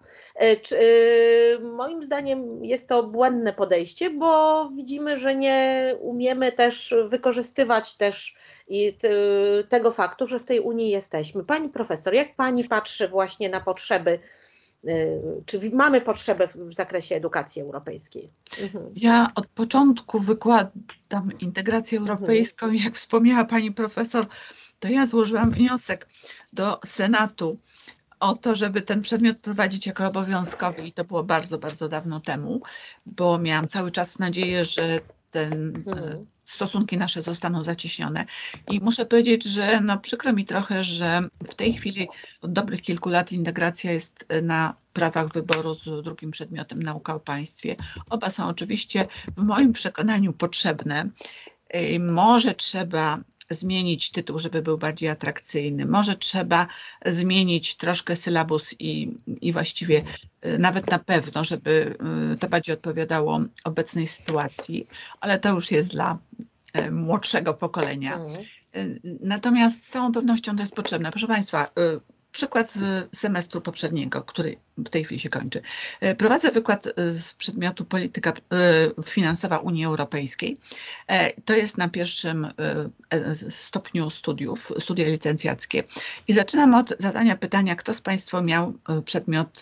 Moim zdaniem jest to błędne podejście, bo widzimy, że nie umiemy też wykorzystywać też tego faktu, że w tej Unii jesteśmy. Pani profesor, jak pani patrzy właśnie na potrzeby, czy mamy potrzebę w zakresie edukacji europejskiej? Mhm. Ja od początku wykładam integrację europejską, mhm. Jak wspomniała pani profesor, to ja złożyłam wniosek do Senatu o to, żeby ten przedmiot prowadzić jako obowiązkowy i to było bardzo, bardzo dawno temu, bo miałam cały czas nadzieję, że ten, mhm. stosunki nasze zostaną zacieśnione. I muszę powiedzieć, że no przykro mi trochę, że w tej chwili od dobrych kilku lat integracja jest na prawach wyboru z drugim przedmiotem nauka o państwie. Oba są oczywiście w moim przekonaniu potrzebne. Może trzeba zmienić tytuł, żeby był bardziej atrakcyjny. Może trzeba zmienić troszkę sylabus i, i właściwie nawet na pewno, żeby to bardziej odpowiadało obecnej sytuacji, ale to już jest dla młodszego pokolenia. Mhm. Natomiast z całą pewnością to jest potrzebne. Proszę Państwa, przykład z semestru poprzedniego, który w tej chwili się kończy. Prowadzę wykład z przedmiotu polityka finansowa Unii Europejskiej. To jest na pierwszym stopniu studiów, studia licencjackie. I zaczynam od zadania pytania, kto z Państwa miał przedmiot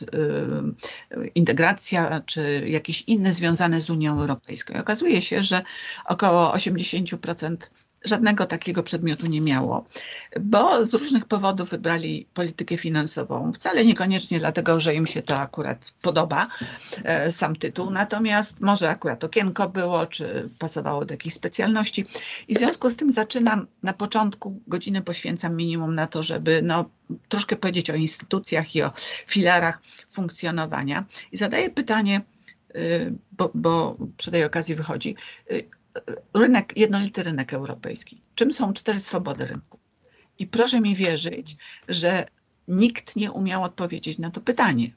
integracja, czy jakiś inny związany z Unią Europejską. I okazuje się, że około osiemdziesiąt procent żadnego takiego przedmiotu nie miało, bo z różnych powodów wybrali politykę finansową. Wcale niekoniecznie dlatego, że im się to akurat podoba, sam tytuł, natomiast może akurat okienko było, czy pasowało do jakiejś specjalności. I w związku z tym zaczynam na początku, godzinę poświęcam minimum na to, żeby no, troszkę powiedzieć o instytucjach i o filarach funkcjonowania. I zadaję pytanie, bo, bo przy tej okazji wychodzi, rynek, jednolity rynek europejski. Czym są cztery swobody rynku? I proszę mi wierzyć, że nikt nie umiał odpowiedzieć na to pytanie.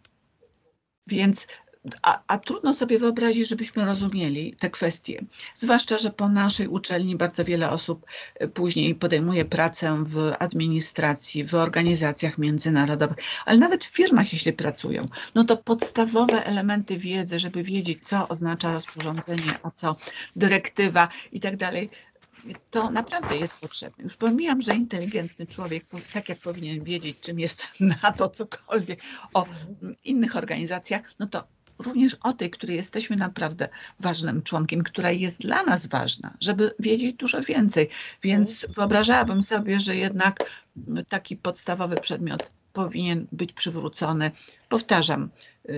Więc, a, a trudno sobie wyobrazić, żebyśmy rozumieli te kwestie. Zwłaszcza, że po naszej uczelni bardzo wiele osób później podejmuje pracę w administracji, w organizacjach międzynarodowych, ale nawet w firmach, jeśli pracują, no to podstawowe elementy wiedzy, żeby wiedzieć, co oznacza rozporządzenie, a co dyrektywa i tak dalej, to naprawdę jest potrzebne. Już pomijam, że inteligentny człowiek, tak jak powinien wiedzieć, czym jest NATO, cokolwiek, o innych organizacjach, no to również o tej, której jesteśmy naprawdę ważnym członkiem, która jest dla nas ważna, żeby wiedzieć dużo więcej. Więc wyobrażałabym sobie, że jednak taki podstawowy przedmiot powinien być przywrócony. Powtarzam,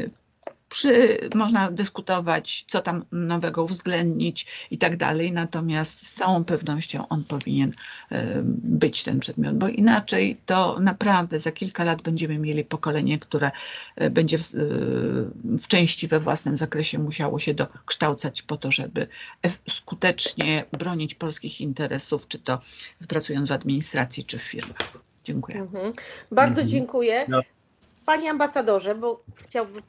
Przy, można dyskutować, co tam nowego uwzględnić i tak dalej, natomiast z całą pewnością on powinien być ten przedmiot, bo inaczej to naprawdę za kilka lat będziemy mieli pokolenie, które będzie w, w części we własnym zakresie musiało się dokształcać po to, żeby skutecznie bronić polskich interesów, czy to pracując w administracji, czy w firmach. Dziękuję. Mhm. Bardzo mhm. dziękuję. No. Panie ambasadorze, bo chciałbym...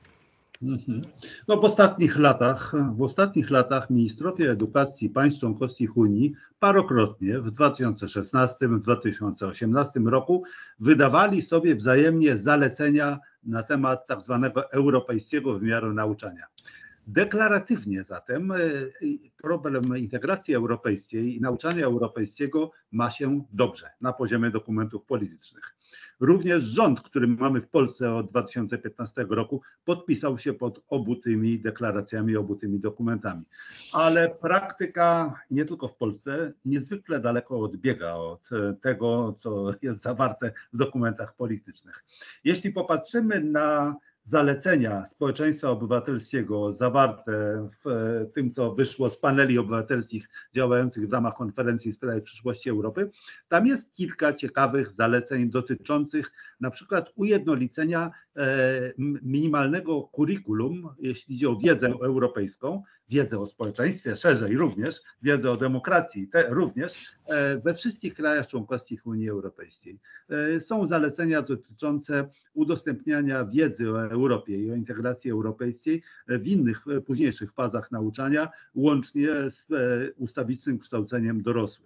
No w ostatnich latach, w ostatnich latach ministrowie edukacji państw członkowskich Unii parokrotnie w dwa tysiące szesnastym, w dwa tysiące osiemnastym roku wydawali sobie wzajemnie zalecenia na temat tak zwanego europejskiego wymiaru nauczania. Deklaratywnie zatem problem integracji europejskiej i nauczania europejskiego ma się dobrze na poziomie dokumentów politycznych. Również rząd, który mamy w Polsce od dwa tysiące piętnastego roku, podpisał się pod obu tymi deklaracjami, obu tymi dokumentami. Ale praktyka nie tylko w Polsce niezwykle daleko odbiega od tego, co jest zawarte w dokumentach politycznych. Jeśli popatrzymy na zalecenia społeczeństwa obywatelskiego zawarte w tym, co wyszło z paneli obywatelskich działających w ramach konferencji w sprawie przyszłości Europy, tam jest kilka ciekawych zaleceń dotyczących na przykład ujednolicenia minimalnego kurikulum, jeśli idzie o wiedzę europejską, wiedzę o społeczeństwie, szerzej również, wiedzę o demokracji, te również we wszystkich krajach członkowskich Unii Europejskiej. Są zalecenia dotyczące udostępniania wiedzy o Europie i o integracji europejskiej w innych, późniejszych fazach nauczania, łącznie z ustawicznym kształceniem dorosłych.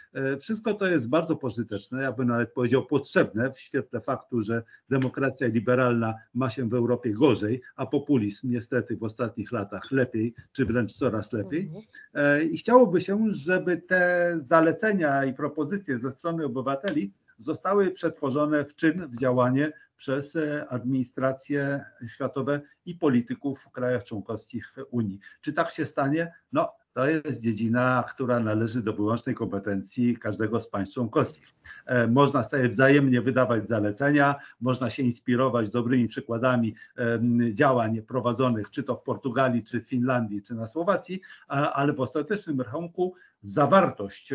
Wszystko to jest bardzo pożyteczne, ja bym nawet powiedział potrzebne w świetle faktu, że demokracja liberalna ma się w Europie gorzej, a populizm niestety w ostatnich latach lepiej, czy wręcz coraz lepiej. I chciałoby się, żeby te zalecenia i propozycje ze strony obywateli zostały przetworzone w czyn, w działanie przez administracje światowe i polityków w krajach członkowskich Unii. Czy tak się stanie? No, to jest dziedzina, która należy do wyłącznej kompetencji każdego z państw członkowskich. Można sobie wzajemnie wydawać zalecenia, można się inspirować dobrymi przykładami działań prowadzonych czy to w Portugalii, czy w Finlandii, czy na Słowacji, ale w ostatecznym rachunku zawartość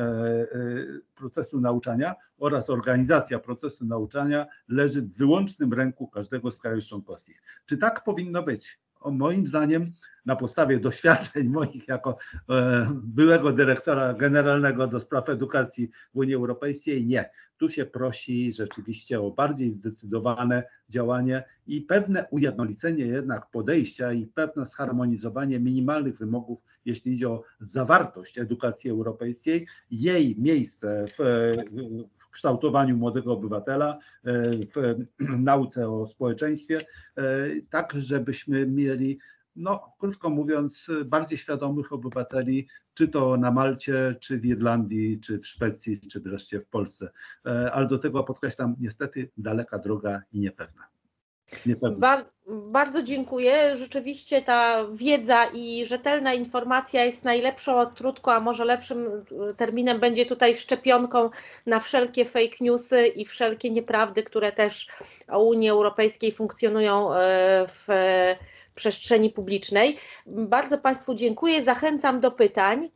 procesu nauczania oraz organizacja procesu nauczania leży w wyłącznym ręku każdego z krajów członkowskich. Czy tak powinno być? O, moim zdaniem, na podstawie doświadczeń moich jako e, byłego dyrektora generalnego do spraw edukacji w Unii Europejskiej, nie. Tu się prosi rzeczywiście o bardziej zdecydowane działanie i pewne ujednolicenie jednak podejścia i pewne zharmonizowanie minimalnych wymogów, jeśli idzie o zawartość edukacji europejskiej, jej miejsce w, w kształtowaniu młodego obywatela, w nauce o społeczeństwie, tak żebyśmy mieli, no krótko mówiąc, bardziej świadomych obywateli, czy to na Malcie, czy w Irlandii, czy w Szwecji, czy wreszcie w Polsce. Ale do tego podkreślam, niestety daleka droga i niepewna. Bar bardzo dziękuję. Rzeczywiście ta wiedza i rzetelna informacja jest najlepszą odtrutką, a może lepszym terminem będzie tutaj szczepionką na wszelkie fake newsy i wszelkie nieprawdy, które też o Unii Europejskiej funkcjonują w przestrzeni publicznej. Bardzo Państwu dziękuję. Zachęcam do pytań.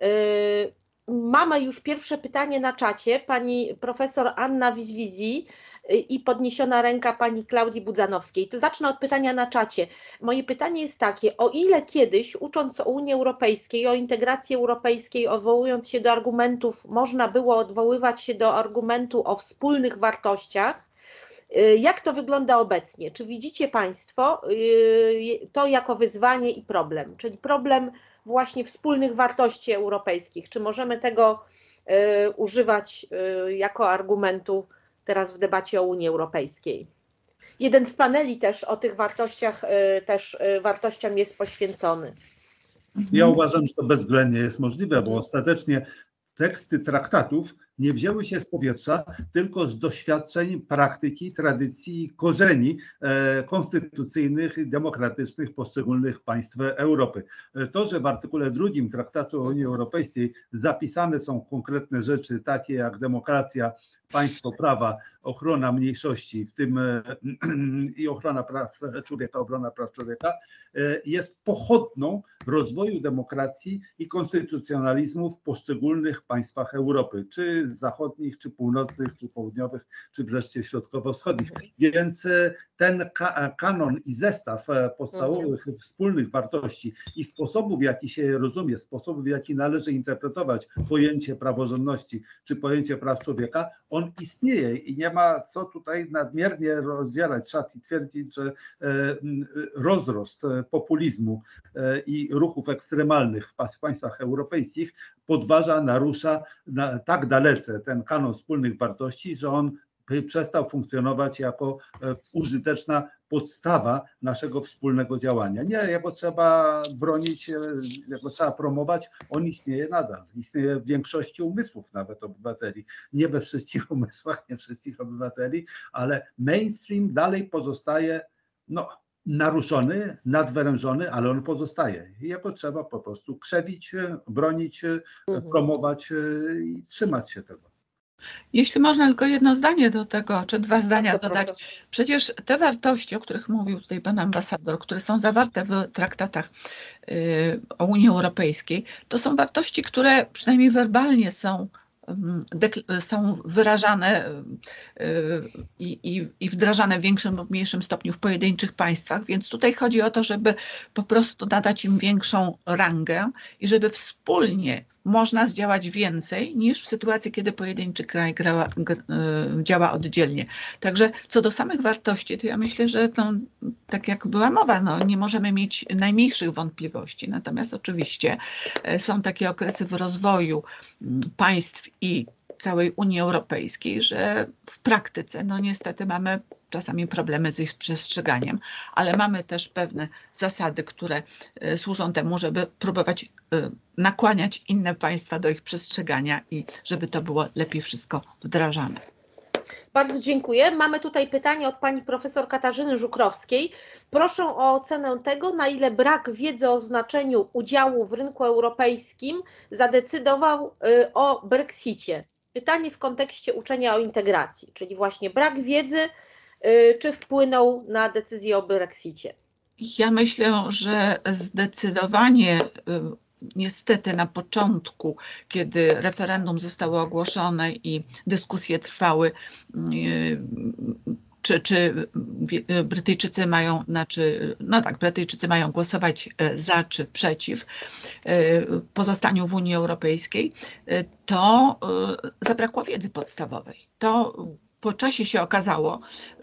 Mamy już pierwsze pytanie na czacie. Pani profesor Anna Wizwizi i podniesiona ręka pani Klaudii Budzanowskiej. To zacznę od pytania na czacie. Moje pytanie jest takie, o ile kiedyś, ucząc o Unii Europejskiej, o integracji europejskiej, odwołując się do argumentów, można było odwoływać się do argumentu o wspólnych wartościach, jak to wygląda obecnie? Czy widzicie Państwo to jako wyzwanie i problem? Czyli problem właśnie wspólnych wartości europejskich. Czy możemy tego używać jako argumentu teraz w debacie o Unii Europejskiej? Jeden z paneli też o tych wartościach, też wartościom jest poświęcony. Ja uważam, że to bezwzględnie jest możliwe, bo ostatecznie teksty traktatów nie wzięły się z powietrza, tylko z doświadczeń, praktyki, tradycji i korzeni e, konstytucyjnych i demokratycznych poszczególnych państw Europy. To, że w artykule drugim Traktatu o Unii Europejskiej zapisane są konkretne rzeczy, takie jak demokracja, państwo prawa, ochrona mniejszości, w tym e, i ochrona praw człowieka, obrona praw człowieka, e, jest pochodną rozwoju demokracji i konstytucjonalizmu w poszczególnych państwach Europy, czy zachodnich, czy północnych, czy południowych, czy wreszcie środkowo-wschodnich. Więc ten ka kanon i zestaw podstawowych wspólnych wartości i sposobów, w jaki się rozumie, sposobów, w jaki należy interpretować pojęcie praworządności, czy pojęcie praw człowieka, on istnieje i nie ma co tutaj nadmiernie rozdzierać szat i twierdzić, że rozrost populizmu i ruchów ekstremalnych w państwach europejskich podważa, narusza na, tak dalece ten kanon wspólnych wartości, że on przestał funkcjonować jako użyteczna podstawa naszego wspólnego działania. Nie, jego trzeba bronić, jego trzeba promować, on istnieje nadal. Istnieje w większości umysłów nawet obywateli. Nie we wszystkich umysłach, nie wszystkich obywateli, ale mainstream dalej pozostaje, no, naruszony, nadwyrężony, ale on pozostaje. Jego trzeba po prostu krzewić, bronić, mhm. promować i trzymać się tego. Jeśli można tylko jedno zdanie do tego, czy dwa zdania dodać. Przecież te wartości, o których mówił tutaj pan ambasador, które są zawarte w traktatach o Unii Europejskiej, to są wartości, które przynajmniej werbalnie są są wyrażane i, i, i wdrażane w większym lub mniejszym stopniu w pojedynczych państwach, więc tutaj chodzi o to, żeby po prostu nadać im większą rangę i żeby wspólnie można zdziałać więcej niż w sytuacji, kiedy pojedynczy kraj gra, g, y, działa oddzielnie. Także co do samych wartości, to ja myślę, że to, tak jak była mowa, no, nie możemy mieć najmniejszych wątpliwości. Natomiast oczywiście y, są takie okresy w rozwoju y, państw i całej Unii Europejskiej, że w praktyce no niestety mamy czasami problemy z ich przestrzeganiem, ale mamy też pewne zasady, które y, służą temu, żeby próbować y, nakłaniać inne państwa do ich przestrzegania i żeby to było lepiej wszystko wdrażane. Bardzo dziękuję. Mamy tutaj pytanie od pani profesor Katarzyny Żukrowskiej. Proszę o ocenę tego, na ile brak wiedzy o znaczeniu udziału w rynku europejskim zadecydował y, o Brexicie. Pytanie w kontekście uczenia o integracji, czyli właśnie brak wiedzy, y, czy wpłynął na decyzję o Brexicie? Ja myślę, że zdecydowanie y, niestety na początku, kiedy referendum zostało ogłoszone i dyskusje trwały, y, czy, czy Brytyjczycy mają, znaczy, no tak, Brytyjczycy mają głosować za czy przeciw pozostaniu w Unii Europejskiej, to zabrakło wiedzy podstawowej. To po czasie się okazało,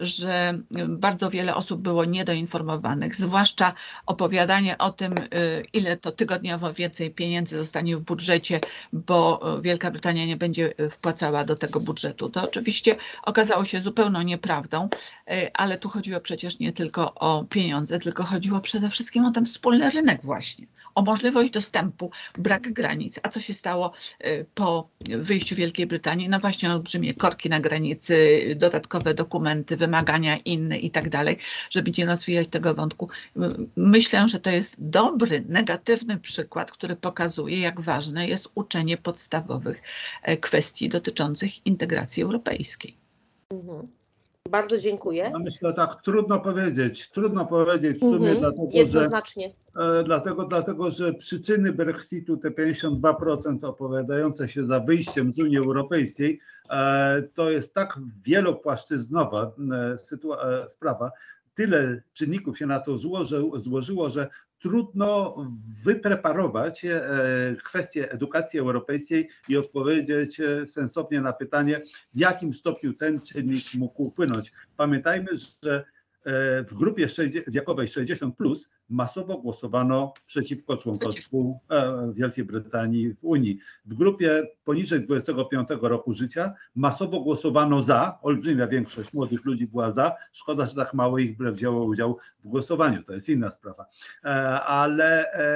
że bardzo wiele osób było niedoinformowanych, zwłaszcza opowiadanie o tym, ile to tygodniowo więcej pieniędzy zostanie w budżecie, bo Wielka Brytania nie będzie wpłacała do tego budżetu. To oczywiście okazało się zupełną nieprawdą, ale tu chodziło przecież nie tylko o pieniądze, tylko chodziło przede wszystkim o ten wspólny rynek właśnie, o możliwość dostępu, brak granic. A co się stało po wyjściu Wielkiej Brytanii? No właśnie olbrzymie korki na granicy, dodatkowe dokumenty, wymagania inne i tak dalej, żeby nie rozwijać tego wątku. Myślę, że to jest dobry, negatywny przykład, który pokazuje, jak ważne jest uczenie podstawowych kwestii dotyczących integracji europejskiej. Mhm. Bardzo dziękuję. No myślę tak, trudno powiedzieć, trudno powiedzieć w sumie, Mhm. dlatego, Jednoznacznie. że, e, dlatego, dlatego, że przyczyny Brexitu, te pięćdziesiąt dwa procent opowiadające się za wyjściem z Unii Europejskiej, e, to jest tak wielopłaszczyznowa e, sytua- e, sprawa, tyle czynników się na to złoży, złożyło, że trudno wypreparować e, kwestię edukacji europejskiej i odpowiedzieć e, sensownie na pytanie, w jakim stopniu ten czynnik mógł wpłynąć. Pamiętajmy, że e, w grupie wiekowej sześćdziesiąt plus masowo głosowano przeciwko członkostwu e, Wielkiej Brytanii w Unii. W grupie poniżej dwudziestego piątego roku życia masowo głosowano za, olbrzymia większość młodych ludzi była za, szkoda, że tak mało ich wzięło udział w głosowaniu, to jest inna sprawa. E, ale e,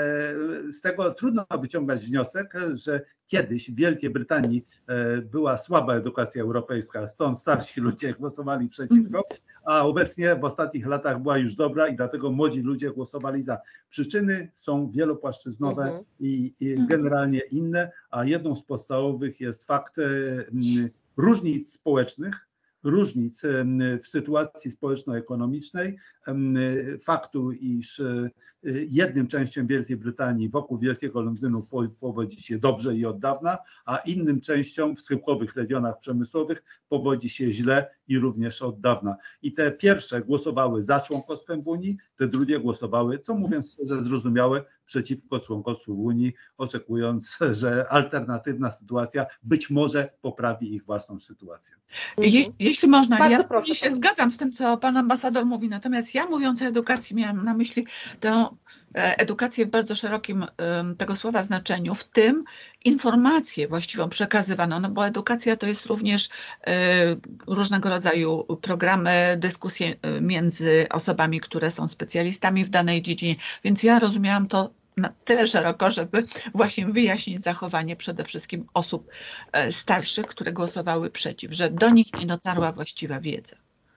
z tego trudno wyciągać wniosek, że kiedyś w Wielkiej Brytanii e, była słaba edukacja europejska, stąd starsi ludzie głosowali przeciwko, a obecnie w ostatnich latach była już dobra i dlatego młodzi ludzie głosowali za. Przyczyny są wielopłaszczyznowe Mhm. i, i generalnie inne, a jedną z podstawowych jest fakt m, różnic społecznych, różnic w sytuacji społeczno-ekonomicznej, faktu, iż jednym częściom Wielkiej Brytanii wokół Wielkiego Londynu powodzi się dobrze i od dawna, a innym częściom w schyłkowych regionach przemysłowych powodzi się źle i również od dawna. I te pierwsze głosowały za członkostwem w Unii, te drugie głosowały, co mówiąc szczerze zrozumiałe, przeciwko członkostwu w Unii, oczekując, że alternatywna sytuacja być może poprawi ich własną sytuację. Je, jeśli można, Bardzo ja proszę, się pani. zgadzam z tym, co pan ambasador mówi, natomiast ja mówiąc o edukacji miałam na myśli tę edukację w bardzo szerokim tego słowa znaczeniu, w tym informację właściwą przekazywaną, no bo edukacja to jest również różnego rodzaju programy, dyskusje między osobami, które są specjalistami w danej dziedzinie, więc ja rozumiałam to na tyle szeroko, żeby właśnie wyjaśnić zachowanie przede wszystkim osób starszych, które głosowały przeciw, że do nich nie dotarła właściwa wiedza.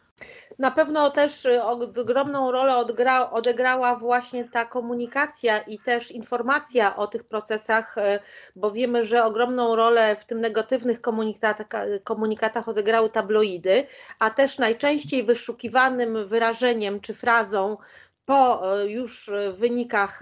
Na pewno też ogromną rolę odgra, odegrała właśnie ta komunikacja i też informacja o tych procesach, bo wiemy, że ogromną rolę w tym negatywnych komunikatach, komunikatach odegrały tabloidy, a też najczęściej wyszukiwanym wyrażeniem czy frazą po już wynikach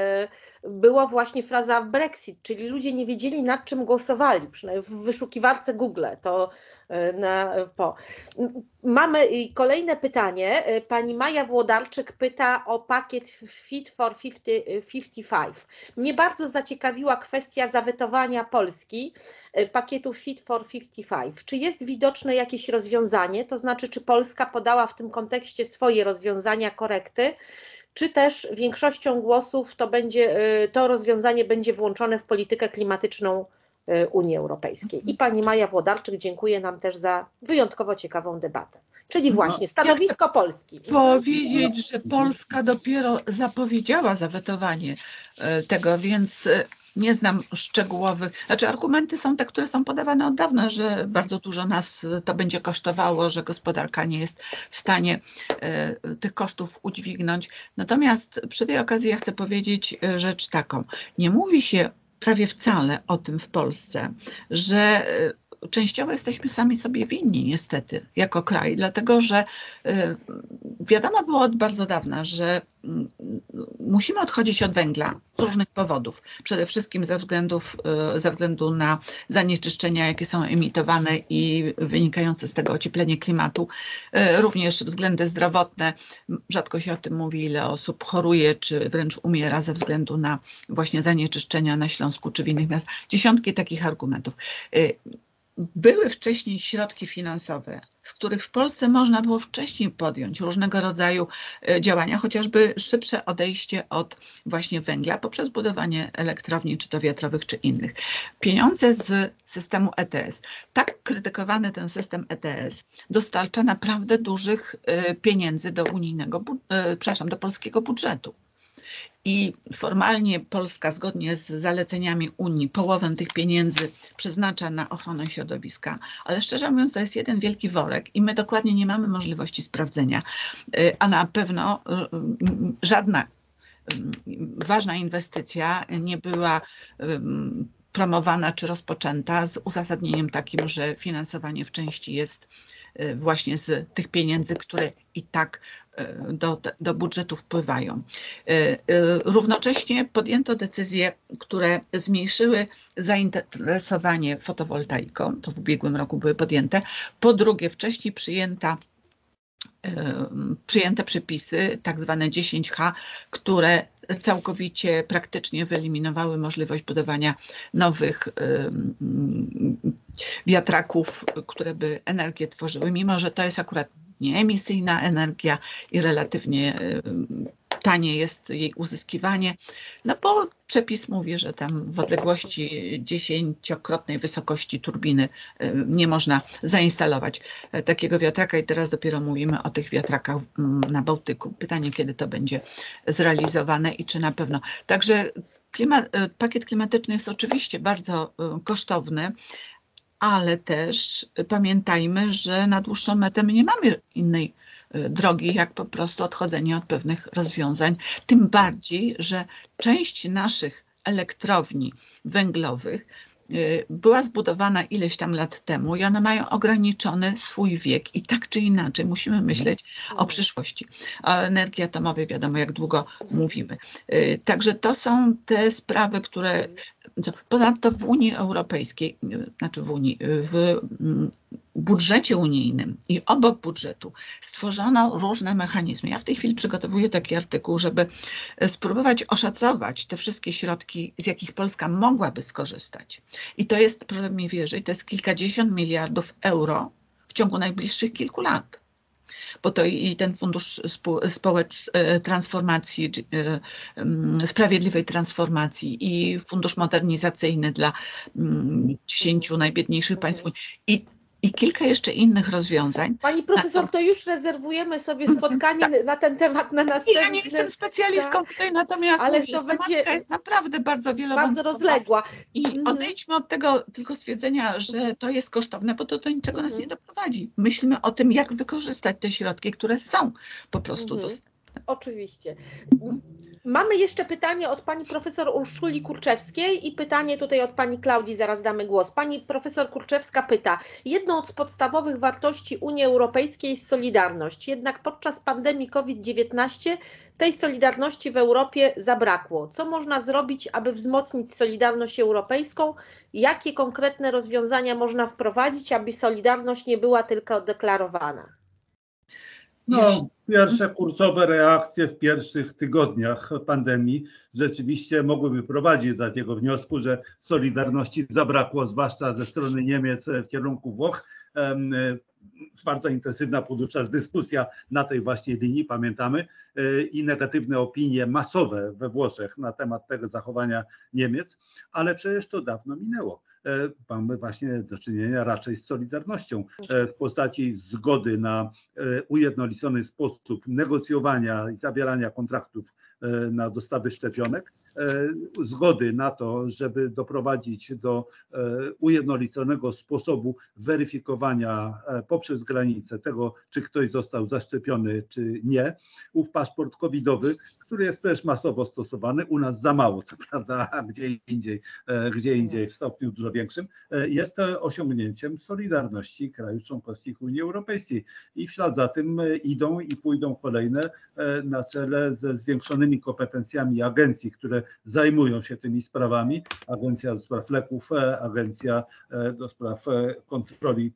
była właśnie fraza Brexit, czyli ludzie nie wiedzieli, nad czym głosowali, przynajmniej w wyszukiwarce Google. To Na, po. Mamy kolejne pytanie. Pani Maja Włodarczyk pyta o pakiet Fit for pięćdziesiąt pięć. Mnie bardzo zaciekawiła kwestia zawetowania Polski pakietu Fit for pięćdziesiąt pięć. Czy jest widoczne jakieś rozwiązanie? To znaczy, czy Polska podała w tym kontekście swoje rozwiązania, korekty? Czy też większością głosów to, będzie, to rozwiązanie będzie włączone w politykę klimatyczną Unii Europejskiej? I pani Maja Włodarczyk dziękuję nam też za wyjątkowo ciekawą debatę. Czyli właśnie stanowisko ja Polski. Powiedzieć, że Polska dopiero zapowiedziała zawetowanie tego, więc nie znam szczegółowych, znaczy argumenty są te, które są podawane od dawna, że bardzo dużo nas to będzie kosztowało, że gospodarka nie jest w stanie tych kosztów udźwignąć. Natomiast przy tej okazji ja chcę powiedzieć rzecz taką. Nie mówi się prawie wcale o tym w Polsce, że częściowo jesteśmy sami sobie winni niestety jako kraj, dlatego że wiadomo było od bardzo dawna, że musimy odchodzić od węgla z różnych powodów. Przede wszystkim ze, względów, ze względu na zanieczyszczenia, jakie są emitowane i wynikające z tego ocieplenie klimatu. Również względy zdrowotne. Rzadko się o tym mówi, ile osób choruje, czy wręcz umiera ze względu na właśnie zanieczyszczenia na Śląsku czy w innych miastach. Dziesiątki takich argumentów. Były wcześniej środki finansowe, z których w Polsce można było wcześniej podjąć różnego rodzaju działania, chociażby szybsze odejście od właśnie węgla poprzez budowanie elektrowni, czy to wiatrowych, czy innych. Pieniądze z systemu E T S. Tak krytykowany ten system E T S dostarcza naprawdę dużych pieniędzy do unijnego, przepraszam, do polskiego budżetu. I formalnie Polska zgodnie z zaleceniami Unii połowę tych pieniędzy przeznacza na ochronę środowiska, ale szczerze mówiąc to jest jeden wielki worek i my dokładnie nie mamy możliwości sprawdzenia, a na pewno żadna ważna inwestycja nie była promowana czy rozpoczęta z uzasadnieniem takim, że finansowanie w części jest właśnie z tych pieniędzy, które i tak do, do budżetu wpływają. Równocześnie podjęto decyzje, które zmniejszyły zainteresowanie fotowoltaiką, to w ubiegłym roku były podjęte. Po drugie, wcześniej przyjęta przyjęte przepisy, tak zwane dziesięć H, które całkowicie praktycznie wyeliminowały możliwość budowania nowych wiatraków, które by energię tworzyły, mimo że to jest akurat nieemisyjna energia i relatywnie tanie jest jej uzyskiwanie, no bo przepis mówi, że tam w odległości dziesięciokrotnej wysokości turbiny nie można zainstalować takiego wiatraka i teraz dopiero mówimy o tych wiatrakach na Bałtyku. Pytanie, kiedy to będzie zrealizowane i czy na pewno. Także klimat, pakiet klimatyczny jest oczywiście bardzo kosztowny, ale też pamiętajmy, że na dłuższą metę my nie mamy innej drogi, jak po prostu odchodzenie od pewnych rozwiązań. Tym bardziej, że część naszych elektrowni węglowych była zbudowana ileś tam lat temu i one mają ograniczony swój wiek i tak czy inaczej musimy myśleć o przyszłości. O energii atomowej wiadomo, jak długo mówimy. Także to są te sprawy, które ponadto w Unii Europejskiej, znaczy w Unii, w budżecie unijnym i obok budżetu stworzono różne mechanizmy. Ja w tej chwili przygotowuję taki artykuł, żeby spróbować oszacować te wszystkie środki, z jakich Polska mogłaby skorzystać. I to jest, proszę mi wierzyć, to jest kilkadziesiąt miliardów euro w ciągu najbliższych kilku lat. Bo to i ten fundusz społecznej transformacji, sprawiedliwej transformacji i fundusz modernizacyjny dla dziesięciu najbiedniejszych państw i I kilka jeszcze innych rozwiązań. Pani profesor, to już rezerwujemy sobie spotkanie tak. na ten temat na następny. Ja nie jestem specjalistką tak. tutaj, natomiast ale mówię, to będzie jest naprawdę bardzo wielowątkowa. Bardzo rozległa. I mhm. odejdźmy od tego tylko stwierdzenia, że to jest kosztowne, bo to do niczego mhm. nas nie doprowadzi. Myślmy o tym, jak wykorzystać te środki, które są po prostu mhm. dostępne. Oczywiście. Mamy jeszcze pytanie od pani profesor Urszuli Kurczewskiej i pytanie tutaj od pani Klaudii, zaraz damy głos. Pani profesor Kurczewska pyta, jedną z podstawowych wartości Unii Europejskiej jest solidarność, jednak podczas pandemii COVID dziewiętnaście tej solidarności w Europie zabrakło. Co można zrobić, aby wzmocnić solidarność europejską? Jakie konkretne rozwiązania można wprowadzić, aby solidarność nie była tylko deklarowana? No, pierwsze kursowe reakcje w pierwszych tygodniach pandemii rzeczywiście mogłyby prowadzić do takiego wniosku, że solidarności zabrakło, zwłaszcza ze strony Niemiec w kierunku Włoch. Bardzo intensywna podczas dyskusja na tej właśnie linii, pamiętamy, i negatywne opinie masowe we Włoszech na temat tego zachowania Niemiec, ale przecież to dawno minęło. Mamy właśnie do czynienia raczej z solidarnością w postaci zgody na ujednolicony sposób negocjowania i zawierania kontraktów na dostawy szczepionek, zgody na to, żeby doprowadzić do ujednoliconego sposobu weryfikowania poprzez granicę tego, czy ktoś został zaszczepiony, czy nie. Ów paszport covidowy, który jest też masowo stosowany, u nas za mało, co prawda, a gdzie indziej, gdzie indziej w stopniu dużo większym, jest osiągnięciem solidarności krajów członkowskich Unii Europejskiej. I w ślad za tym idą i pójdą kolejne na czele ze zwiększonymi kompetencjami agencji, które zajmują się tymi sprawami. Agencja do spraw leków, Agencja do spraw kontroli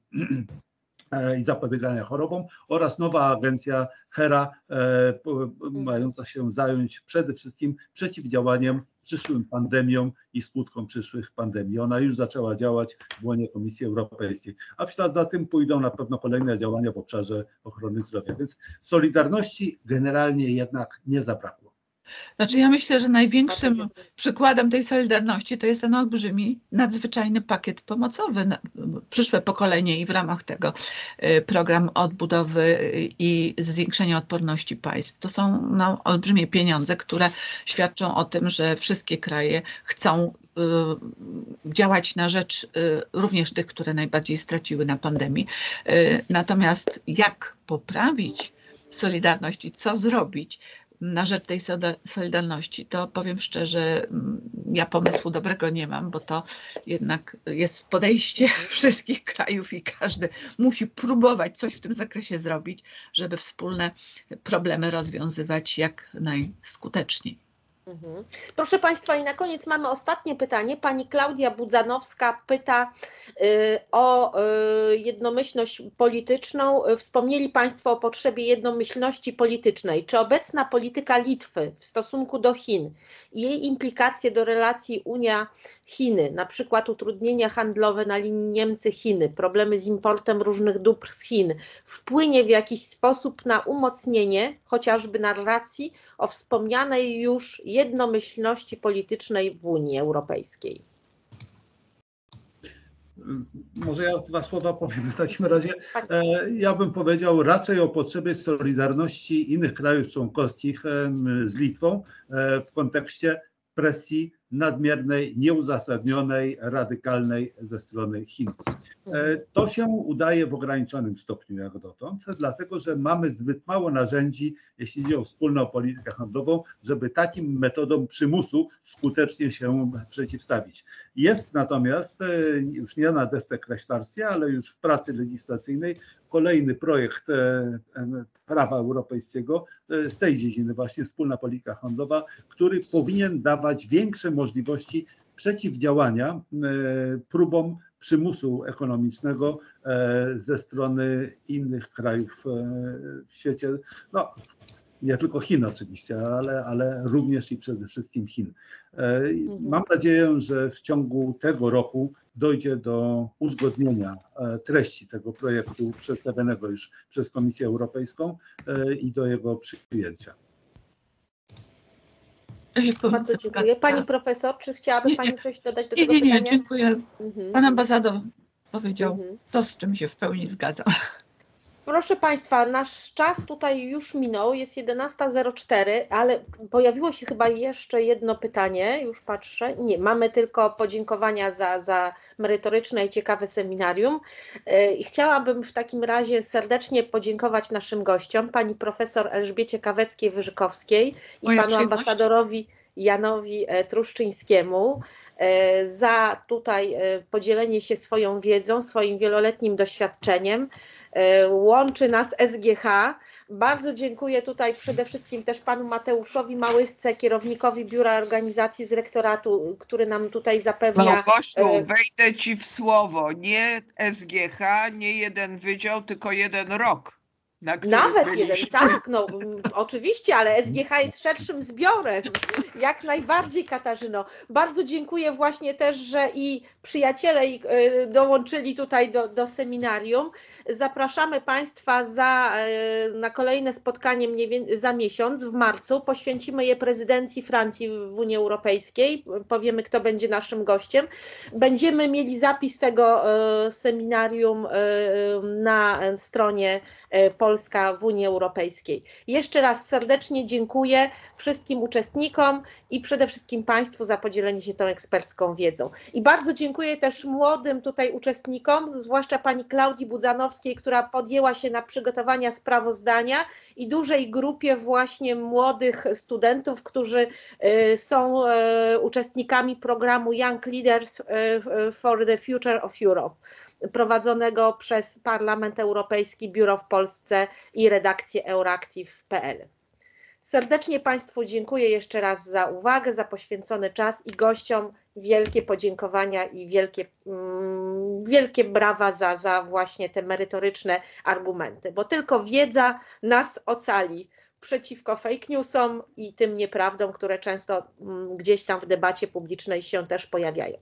i zapobiegania chorobom oraz nowa agencja HERA, mająca się zająć przede wszystkim przeciwdziałaniem przyszłym pandemiom i skutkom przyszłych pandemii. Ona już zaczęła działać w łonie Komisji Europejskiej, a w ślad za tym pójdą na pewno kolejne działania w obszarze ochrony zdrowia, więc solidarności generalnie jednak nie zabrakło. Znaczy ja myślę, że największym przykładem tej solidarności to jest ten olbrzymi, nadzwyczajny pakiet pomocowy na przyszłe pokolenie i w ramach tego program odbudowy i zwiększenia odporności państw. To są no, olbrzymie pieniądze, które świadczą o tym, że wszystkie kraje chcą y, działać na rzecz y, również tych, które najbardziej straciły na pandemii. Y, natomiast jak poprawić solidarność i co zrobić na rzecz tej solidarności, to powiem szczerze, ja pomysłu dobrego nie mam, bo to jednak jest podejście wszystkich krajów i każdy musi próbować coś w tym zakresie zrobić, żeby wspólne problemy rozwiązywać jak najskuteczniej. Mhm. Proszę Państwa, i na koniec mamy ostatnie pytanie. Pani Klaudia Budzanowska pyta y, o y, jednomyślność polityczną. Wspomnieli Państwo o potrzebie jednomyślności politycznej. Czy obecna polityka Litwy w stosunku do Chin i jej implikacje do relacji Unia-Chiny, na przykład utrudnienia handlowe na linii Niemcy-Chiny, problemy z importem różnych dóbr z Chin, wpłynie w jakiś sposób na umocnienie chociażby narracji o wspomnianej już jednomyślności politycznej w Unii Europejskiej? Może ja dwa słowa powiem w takim razie. Ja bym powiedział raczej o potrzebie solidarności innych krajów członkowskich z Litwą w kontekście presji nadmiernej, nieuzasadnionej, radykalnej ze strony Chin. To się udaje w ograniczonym stopniu jak dotąd, dlatego że mamy zbyt mało narzędzi, jeśli chodzi o wspólną politykę handlową, żeby takim metodom przymusu skutecznie się przeciwstawić. Jest natomiast, już nie na desce kreślarstwie, ale już w pracy legislacyjnej, kolejny projekt prawa europejskiego z tej dziedziny właśnie wspólna polityka handlowa, który powinien dawać większe możliwości przeciwdziałania próbom przymusu ekonomicznego ze strony innych krajów w świecie, no nie tylko Chin oczywiście, ale, ale również i przede wszystkim Chin. Mam nadzieję, że w ciągu tego roku dojdzie do uzgodnienia treści tego projektu przedstawionego już przez Komisję Europejską i do jego przyjęcia. Bardzo dziękuję. Pani profesor, czy chciałaby nie, Pani coś dodać do nie, tego nie, pytania? Nie, nie, dziękuję. Mhm. Pan ambasador powiedział mhm. to, z czym się w pełni zgadzam. Proszę Państwa, nasz czas tutaj już minął, jest jedenasta zero cztery, ale pojawiło się chyba jeszcze jedno pytanie, już patrzę. Nie, mamy tylko podziękowania za, za merytoryczne i ciekawe seminarium. I chciałabym w takim razie serdecznie podziękować naszym gościom, pani profesor Elżbiecie Kaweckiej-Wyżykowskiej i Moja panu ambasadorowi Janowi Truszczyńskiemu za tutaj podzielenie się swoją wiedzą, swoim wieloletnim doświadczeniem. Łączy nas S G H, Bardzo dziękuję tutaj przede wszystkim też panu Mateuszowi Małysce, kierownikowi Biura Organizacji z Rektoratu, który nam tutaj zapewnia. Małgosiu, e, wejdę ci w słowo. Nie S G H, nie jeden wydział, tylko jeden rok. Na którym Nawet byliśmy. jeden, tak, no mm, oczywiście, ale S G H jest szerszym zbiorem, jak najbardziej, Katarzyno. Bardzo dziękuję właśnie też, że i przyjaciele i, y, dołączyli tutaj do, do seminarium. Zapraszamy Państwa za, y, na kolejne spotkanie mniej więcej za miesiąc, w marcu. Poświęcimy je prezydencji Francji w Unii Europejskiej. Powiemy, kto będzie naszym gościem. Będziemy mieli zapis tego y, seminarium y, na stronie y, Polska w Unii Europejskiej. Jeszcze raz serdecznie dziękuję wszystkim uczestnikom i przede wszystkim Państwu za podzielenie się tą ekspercką wiedzą. I bardzo dziękuję też młodym tutaj uczestnikom, zwłaszcza pani Klaudii Budzanowskiej, która podjęła się na przygotowania sprawozdania i dużej grupie właśnie młodych studentów, którzy y, są y, uczestnikami programu Young Leaders y, for the Future of Europe, prowadzonego przez Parlament Europejski, Biuro w Polsce i redakcję euractiv kropka p l. Serdecznie Państwu dziękuję jeszcze raz za uwagę, za poświęcony czas i gościom wielkie podziękowania i wielkie, mm, wielkie brawa za, za właśnie te merytoryczne argumenty, bo tylko wiedza nas ocali przeciwko fake newsom i tym nieprawdom, które często mm, gdzieś tam w debacie publicznej się też pojawiają.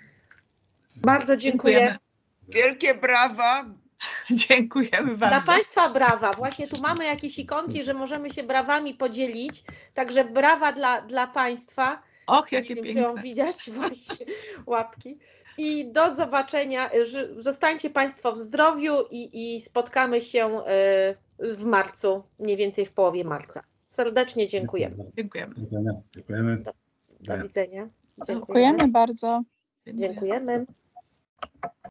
Bardzo dziękuję. Dziękujemy. Wielkie brawa. Dziękujemy Dla bardzo. Państwa brawa. Właśnie tu mamy jakieś ikonki, że możemy się brawami podzielić. Także brawa dla, dla Państwa. Och, Nie jakie wiem, czy ją piękne. widać, właśnie łapki. I do zobaczenia. Ży- Zostańcie Państwo w zdrowiu i, i spotkamy się y, w marcu, mniej więcej w połowie marca. Serdecznie dziękujemy. Dziękujemy. Dziękujemy. Do widzenia. Dziękujemy bardzo. Dziękujemy.